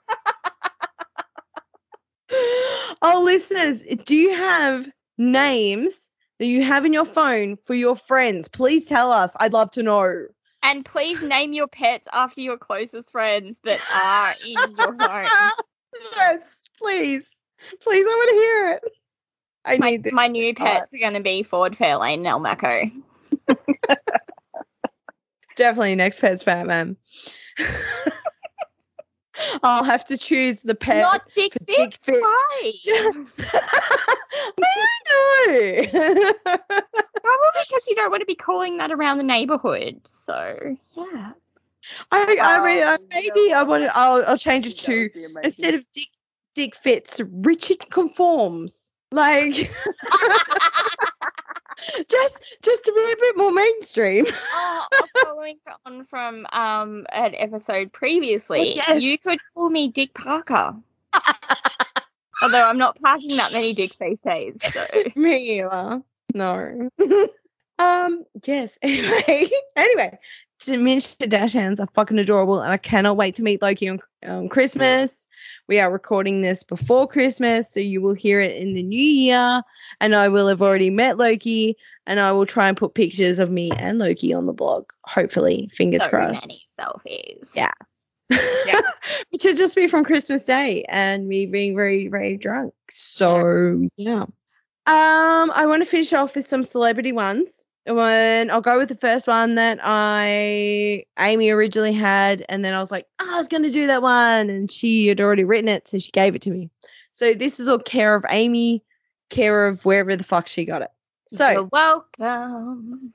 Oh, listeners, do you have names that you have in your phone for your friends? Please tell us. I'd love to know. And please name your pets after your closest friends that are in your home. Yes, please. Please, I want to hear it. I My, need this. my new pets are going to be Ford Fairlane and Elmaco. Definitely next pet's Batman. I'll have to choose the pet. Not Dick for Fits. Dick Fits. Why? I don't know. Probably because you don't want to be calling that around the neighborhood. So, yeah. I, I mean, uh, Um, maybe you know I what? want to. I'll, I'll change it That to would be amazing. instead of Dick Dick Fits, Richard conforms. Like, just just to be a bit more mainstream. Oh, following on from um an episode previously, Oh, yes. you could call me Dick Parker. Although I'm not parking that many Dicks these days. So. Me either. No. um. Yes. Anyway. Anyway. Diminished Dash Hands are fucking adorable, and I cannot wait to meet Loki on um, Christmas. We are recording this before Christmas, so you will hear it in the new year, and I will have already met Loki, and I will try and put pictures of me and Loki on the blog. Hopefully, fingers So crossed. many selfies. Yeah. Yeah. Which would just be from Christmas Day and me being very, very drunk. So yeah. Um, I want to finish off with some celebrity ones. When I'll go with the first one that I Amy originally had, and then I was like, oh, I was gonna do that one, and she had already written it, so she gave it to me. So this is all care of Amy, care of wherever the fuck she got it. So You're welcome.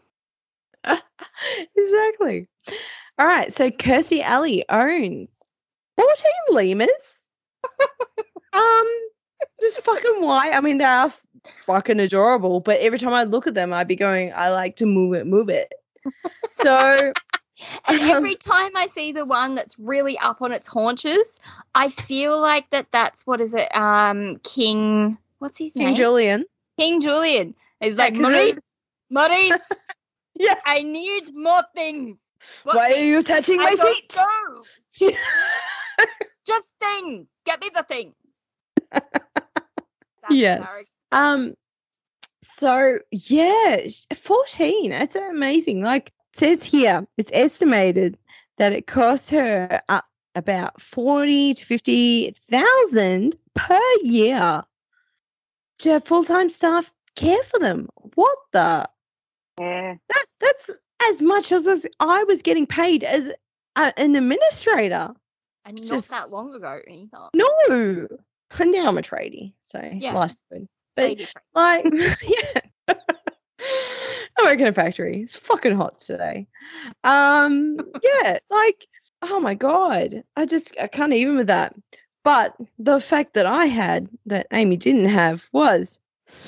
exactly. All right, so Kirstie Alley owns fourteen lemurs. um, just fucking white. I mean, they are fucking adorable, but every time I look at them, I'd be going, I like to move it, move it. So, And um, every time I see the one that's really up on its haunches, I feel like that that's, what is it, um, King, what's his King name? Julian. King Julian. He's Yeah, like, 'cause Maurice, it's- Maurice, Yeah. I need more things. What Why are things? you touching I my don't feet? know. Just things. Get me the thing. That's Yes. character. Um. So yeah, sh- fourteen. That's amazing. Like it says here, it's estimated that it cost her uh, about forty to fifty thousand per year to have full time staff care for them. What the? Yeah. That that's as much as, as I was getting paid as a, an administrator. And not Just- that long ago either. No. And now I'm a tradie, so Yeah. life's good. But Lady friend. like, yeah. I work in a factory. It's fucking hot today. Um, yeah, like, oh my god, I just I can't even with that. But the fact that I had that Amy didn't have was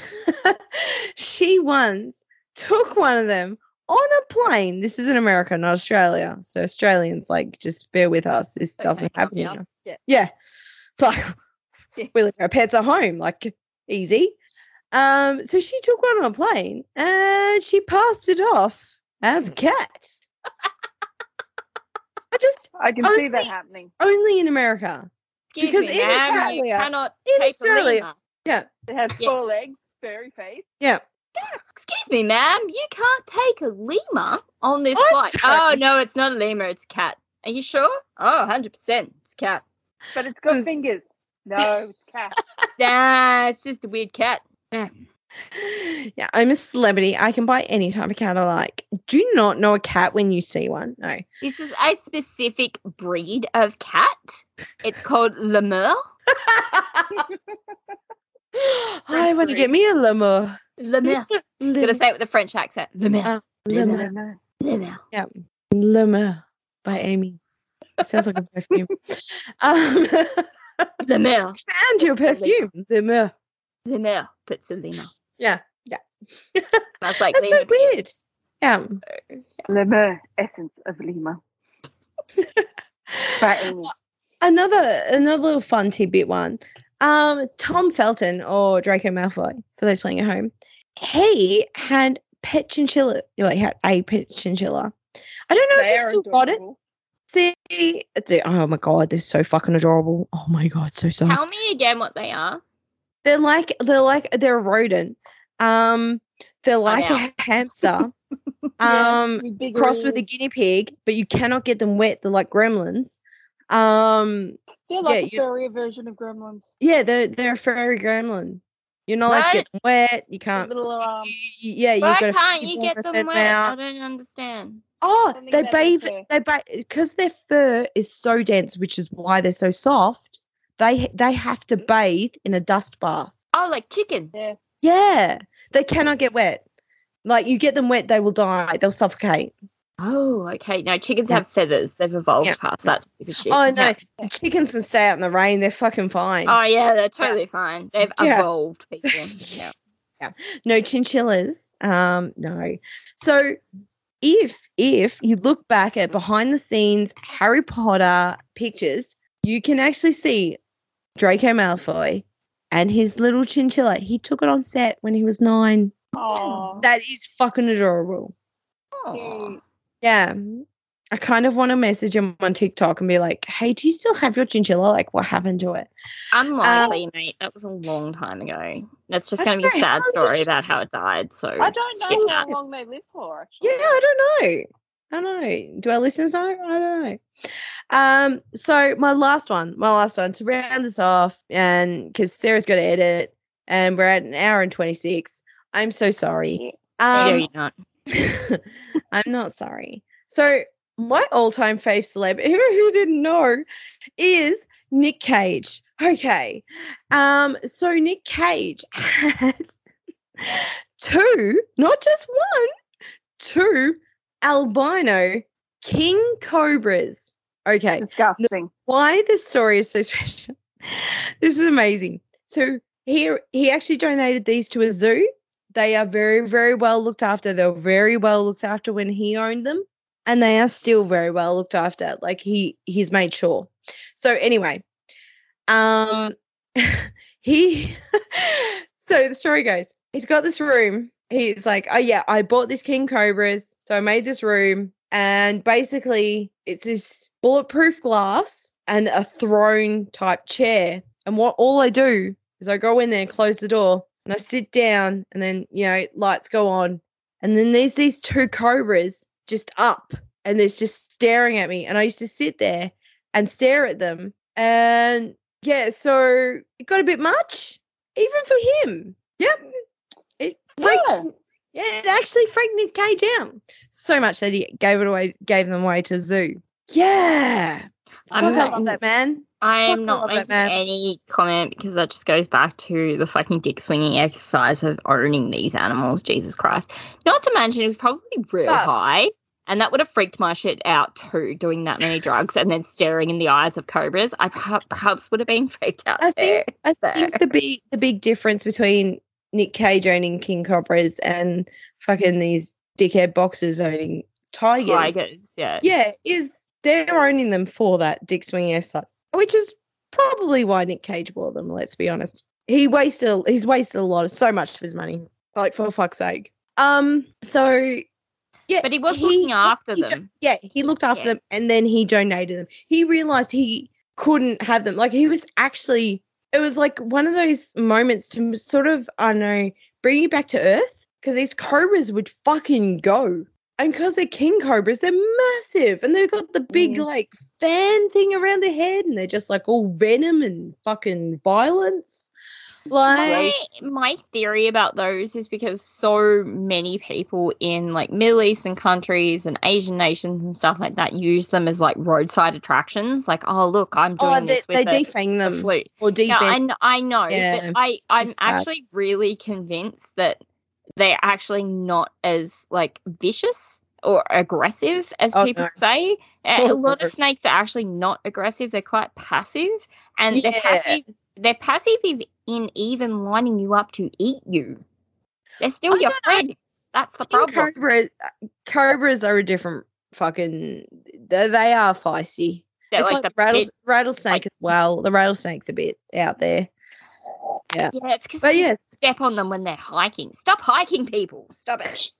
she once took one of them on a plane. This is in America, not Australia. So Australians, like, just bear with us. This doesn't Okay, happen yeah. here. Yeah. Yeah, like Yeah. we leave our pets at home, like easy. Um, so she took one on a plane and she passed it off as a cat. I just I can Only- see that happening. only in America. Excuse Because me, in ma'am, you Australia- cannot in take Australia- a lemur. Yeah, It has Yeah. four legs, furry face. yeah. Excuse me, ma'am, you can't take a lemur on this I'm flight. sorry. Oh, no, it's not a lemur, it's a cat. Are you sure? Oh, one hundred percent, it's a cat. But it's got Mm. fingers. No, it's cat. Nah, it's just a weird cat. Yeah. Yeah, I'm a celebrity. I can buy any type of cat I like. Do you not know a cat when you see one? No. This is a specific breed of cat. It's called lemur. I want to get me a lemur. Lemur. Lemur. Gotta say it with a French accent. Lemur. Uh, lemur. Lemur. Lemur. Lemur by Amy. It sounds like a perfume. Um, Lemur. and your perfume. Lemur. Lemur. Puts a lemur. Yeah. Yeah. That's like That's so lemur. weird. Yeah. Lemur, essence of Lima. By Amy. another another little fun tidbit one. Um, Tom Felton or Draco Malfoy, for those playing at home, he had pet chinchilla. Well, he had a pet chinchilla. I don't know They if he's are still got it. adorable. See, it's, oh my god, they're so fucking adorable. Oh my god, so soft. Tell me again what they are. They're like they're like they're a rodent. Um, they're like out. a hamster. Yeah, um, with big crossed with a ears. guinea pig, but you cannot get them wet. They're like gremlins. Um, They're like yeah, a you- furrier version of gremlins. yeah, they're they're a furry gremlin. You're not allowed to get them wet. You The can't. little um. you- you- yeah, you've Why got to can't feed you them get a them certain wet? I amount. don't understand. Oh, Something they about their bathe. fur. They bathe because their fur is so dense, which is why they're so soft. They they have to bathe in a dust bath. Oh, like chicken. Yeah. Yeah, they cannot get wet. Like you get them wet, they will die. They'll suffocate. Oh, okay. No, chickens Yeah. have feathers. They've evolved Yeah. past that stupid shit. Oh no, Yeah. the chickens can stay out in the rain. They're fucking fine. Oh, yeah, they're totally fine. They've Yeah. evolved, people. Yeah. No chinchillas. Um, no. So if if you look back at behind the scenes Harry Potter pictures, you can actually see Draco Malfoy and his little chinchilla. He took it on set when he was nine. Oh. That is fucking adorable. Aw. Yeah. I kind of want to message him on TikTok and be like, hey, do you still have your chinchilla? Like, what happened to it? Unlikely, mate. That was a long time ago. That's just I going to be a don't know, sad how story did- about how it died. So I don't skip know that. how long they live for. Actually. Yeah, I don't know. I don't know. Do our listeners know? I don't know. Um, so my last one, my last one to round this off, and because Sarah's got to edit, and we're at an hour and twenty-six. I'm so sorry. no, Um, you're not. I'm not sorry. So my all-time fave celeb, who, who didn't know, is Nick Cage. Okay. Um, so Nick Cage had two, not just one, two albino king cobras. Okay. Disgusting. Why this story is so special. This is amazing. So he he actually donated these to a zoo. They are very, very well looked after. They were very well looked after when he owned them. And they are still very well looked after. Like he he's made sure. So anyway, um he so the story goes, he's got this room. He's like, oh yeah, I bought this king cobras, so I made this room, and basically it's this bulletproof glass and a throne type chair. And what all I do is I go in there and close the door and I sit down, and then, you know, lights go on, and then there's these two cobras just up, and they're just staring at me, and I used to sit there and stare at them, and yeah, so it got a bit much, even for him. Yep, it freaked. Yeah. Yeah, it actually freaked Nick Cage out so much that he gave it away, gave them away to a zoo. Yeah, I'm fuck, I not, love that man. I Fuck, am I not love that making man. any comment because that just goes back to the fucking dick swinging exercise of owning these animals. Jesus Christ. Not to mention, it was probably real But- high. And that would have freaked my shit out too, doing that many drugs and then staring in the eyes of cobras. I perhaps, perhaps would have been freaked out I too. think I So- think the big the big difference between Nick Cage owning king cobras and fucking these dickhead boxers owning tigers, Tigers, yeah. yeah, is they're owning them for that dick swinging exercise, which is probably why Nick Cage bought them. Let's be honest. He wasted he's wasted a lot of so much of his money, like for fuck's sake. Um. So yeah, But he was looking after he do- them. yeah, he looked after Yeah. them, and then he donated them. He realized he couldn't have them. Like he was actually, it was like one of those moments to sort of, I don't know, bring you back to earth, because these cobras would fucking go. And because they're king cobras, they're massive, and they've got the big Mm. like fan thing around their head, and they're just like all venom and fucking violence. Like, My, my theory about those is because so many people in like Middle Eastern countries and Asian nations and stuff like that use them as like roadside attractions. Like, oh look, I'm doing oh, they, this they with a, defang a them flute. or Yeah, I, defang. kn- I know, Yeah, but I, I'm just sad. actually really convinced that they're actually not as like vicious or aggressive as Oh, people no. say. A, a Oh, lot no. of snakes are actually not aggressive. They're quite passive, and they're Yeah. passive. They're passive in in even lining you up to eat you. They're still I your don't know. friends. That's the King problem. Cobras, cobras are a different fucking. They, they are feisty. They're it's like, like, the the rattle, pit- rattlesnake as well. The rattlesnake's a bit out there. Yeah. Yeah, it's because But people yes. step on them when they're hiking. Stop hiking, people. Stop it.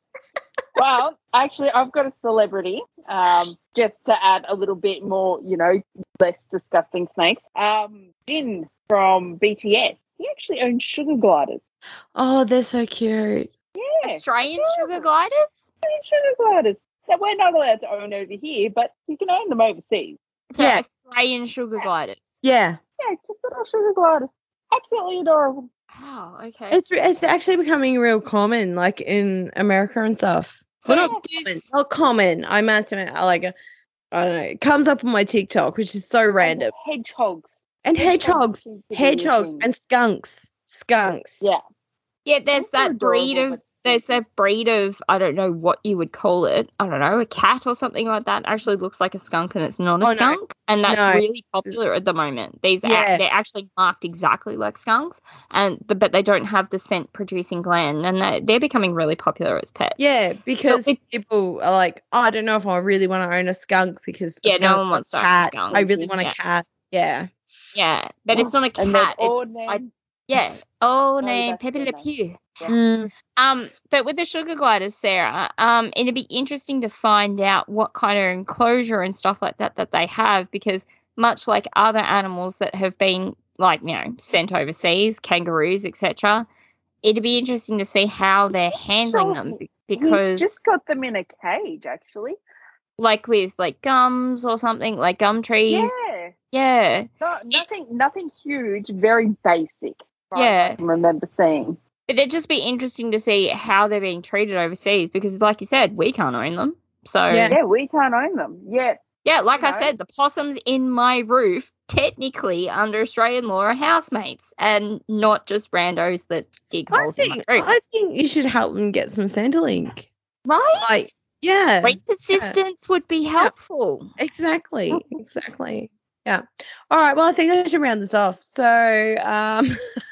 Well, actually, I've got a celebrity, um, just to add a little bit more, you know, less disgusting snakes. Um, Jin from B T S. He actually owns sugar gliders. Oh, they're so cute. Yeah, Australian sugar adorable. gliders? Sugar gliders that we're not allowed to own over here, but you can own them overseas. So Yeah. Australian sugar gliders. Yeah. Yeah, just little sugar gliders. Absolutely adorable. Wow, okay. It's it's actually becoming real common, like in America and stuff. So Well, not does- common. Not common. I must admit, I like, a, I don't know. It comes up on my TikTok, which is so random. Hedgehogs. And hedgehogs, seem to be a hedgehogs, thing. and skunks, skunks. Yeah. Yeah, there's They're that breed adorable, of but- there's that breed of I don't know what you would call it. I don't know, a cat or something like that actually looks like a skunk and it's not a Oh, no. skunk. And that's No. really popular at the moment. These a- Yeah. they're actually marked exactly like skunks and but they don't have the scent producing gland and they- they're becoming really popular as pets. Yeah, because But people are like, I don't know if I really want to own a skunk because a Yeah, no skunk one wants to a own a cat. skunk. I really want Yeah. a cat. Yeah. Yeah, but it's not a And they're cat. all It's I, named- yeah. Oh, Oh, name that's Pepe their Le name. Pew. Yeah. Mm. Um, but with the sugar gliders, Sarah, um, it'd be interesting to find out what kind of enclosure and stuff like that that they have, because much like other animals that have been, like, you know, sent overseas, kangaroos, et cetera, it'd be interesting to see how they're handling them Sure. because, He's just got them in a cage, actually. like with like gums or something, like gum trees, Yeah. yeah, No, nothing, nothing huge. Very basic. Right, Yeah. I can remember seeing. but it'd just be interesting to see how they're being treated overseas because, like you said, we can't own them, so Yeah. Yeah, we can't own them yet. Yeah, like You I know? said, the possums in my roof, technically under Australian law, are housemates and not just randos that dig I holes in Oh think my roof. I think you should help them get some Centrelink. right? Like, yeah. Rent assistance would be helpful. Exactly. Exactly. Yeah. All right. Well, I think I should round this off. So, um,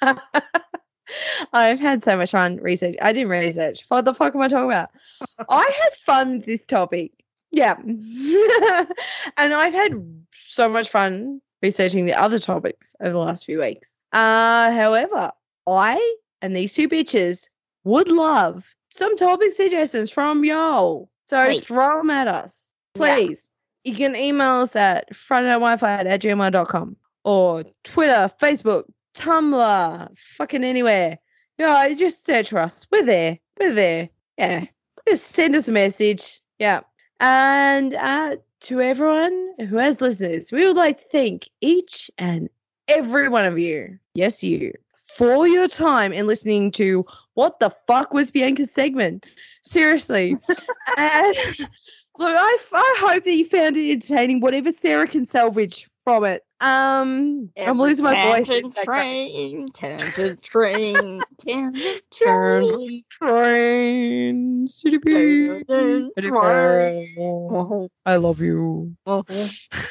I've had so much fun research. I didn't research. What the fuck am I talking about? I had fun with this topic. Yeah. And I've had so much fun researching the other topics over the last few weeks. Uh, however, I and these two bitches would love some topic suggestions from y'all. So Please. throw them at us. Please. You can email us at fridaynightwifi at gmail dot com or Twitter, Facebook, Tumblr, fucking anywhere. Yeah, just search for us. We're there. We're there. Yeah. Just send us a message. Yeah. And uh, to everyone who has listeners, we would like to thank each and every one of you, yes, you, for your time in listening to What the Fuck Was Bianca's segment. Seriously. And look, I, I hope that you found it entertaining, whatever Sarah can salvage from it. Um, I'm Every losing my voice. Tangent It's like that. train, tangent train, tangent train. Tangent train, city beat, Tangent city train. fair. I love you. Uh-huh.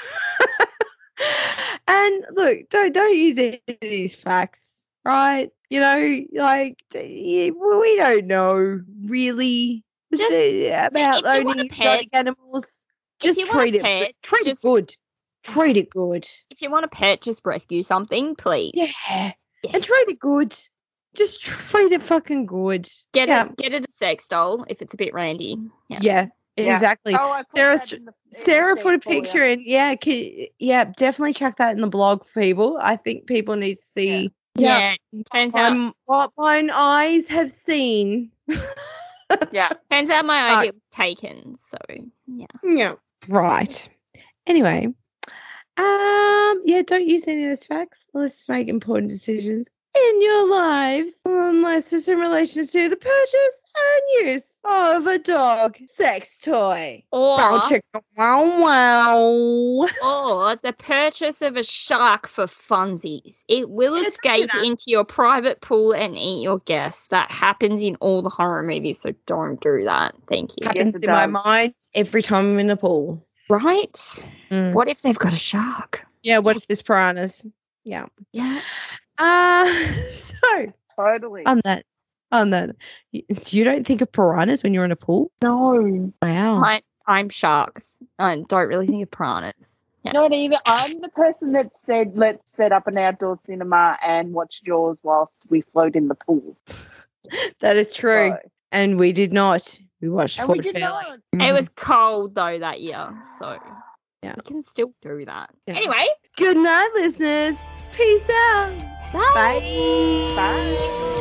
And look, don't don't use any of these facts, right? You know, like d- we don't know really Just- uh, about if you want a owning pet- exotic animals. if Just you want a treat it, pet, treat just- it good. Treat it good. If you want a pet, just rescue something, please. Yeah, Yeah. and treat it good. Just treat it fucking good. Get yeah. it, get it a sex doll if it's a bit randy. Yeah. Yeah, Yeah. exactly. Oh, I put Sarah, that in the- in the Sarah sheet put a for you. picture in. Yeah, can, yeah, definitely check that in the blog, people. I think people need to see. Yeah. Turns out, I'm, what mine eyes have seen. Yeah. turns out my Uh, idea was taken. So yeah. Yeah. Right. Anyway, um, yeah, don't use any of those facts. Let's make important decisions in your lives, unless it's in relation to the purchase and use of a dog sex toy. Or Wow, chicka, wow, wow. or the purchase of a shark for funsies. It will Yeah, don't do escape that. into your private pool and eat your guests. That happens in all the horror movies, so don't do that. Thank you. Happens it in my does. mind every time I'm in a pool. Right? Mm. What if they've got a shark? Yeah, what if there's piranhas? Yeah. Yeah. Uh, so Totally. on that, on that, you, you don't think of piranhas when you're in a pool? no. Wow. I, I'm sharks. I don't really think of piranhas. Not even. I'm the person that said, let's set up an outdoor cinema and watch Jaws whilst we float in the pool. That is true. So, And we did not. We watched and Ford we did Fairlane. not. It was cold though that year, so Yeah. we can still do that. Yeah. Anyway, Good night, listeners. Peace out. bye. Bye. Bye.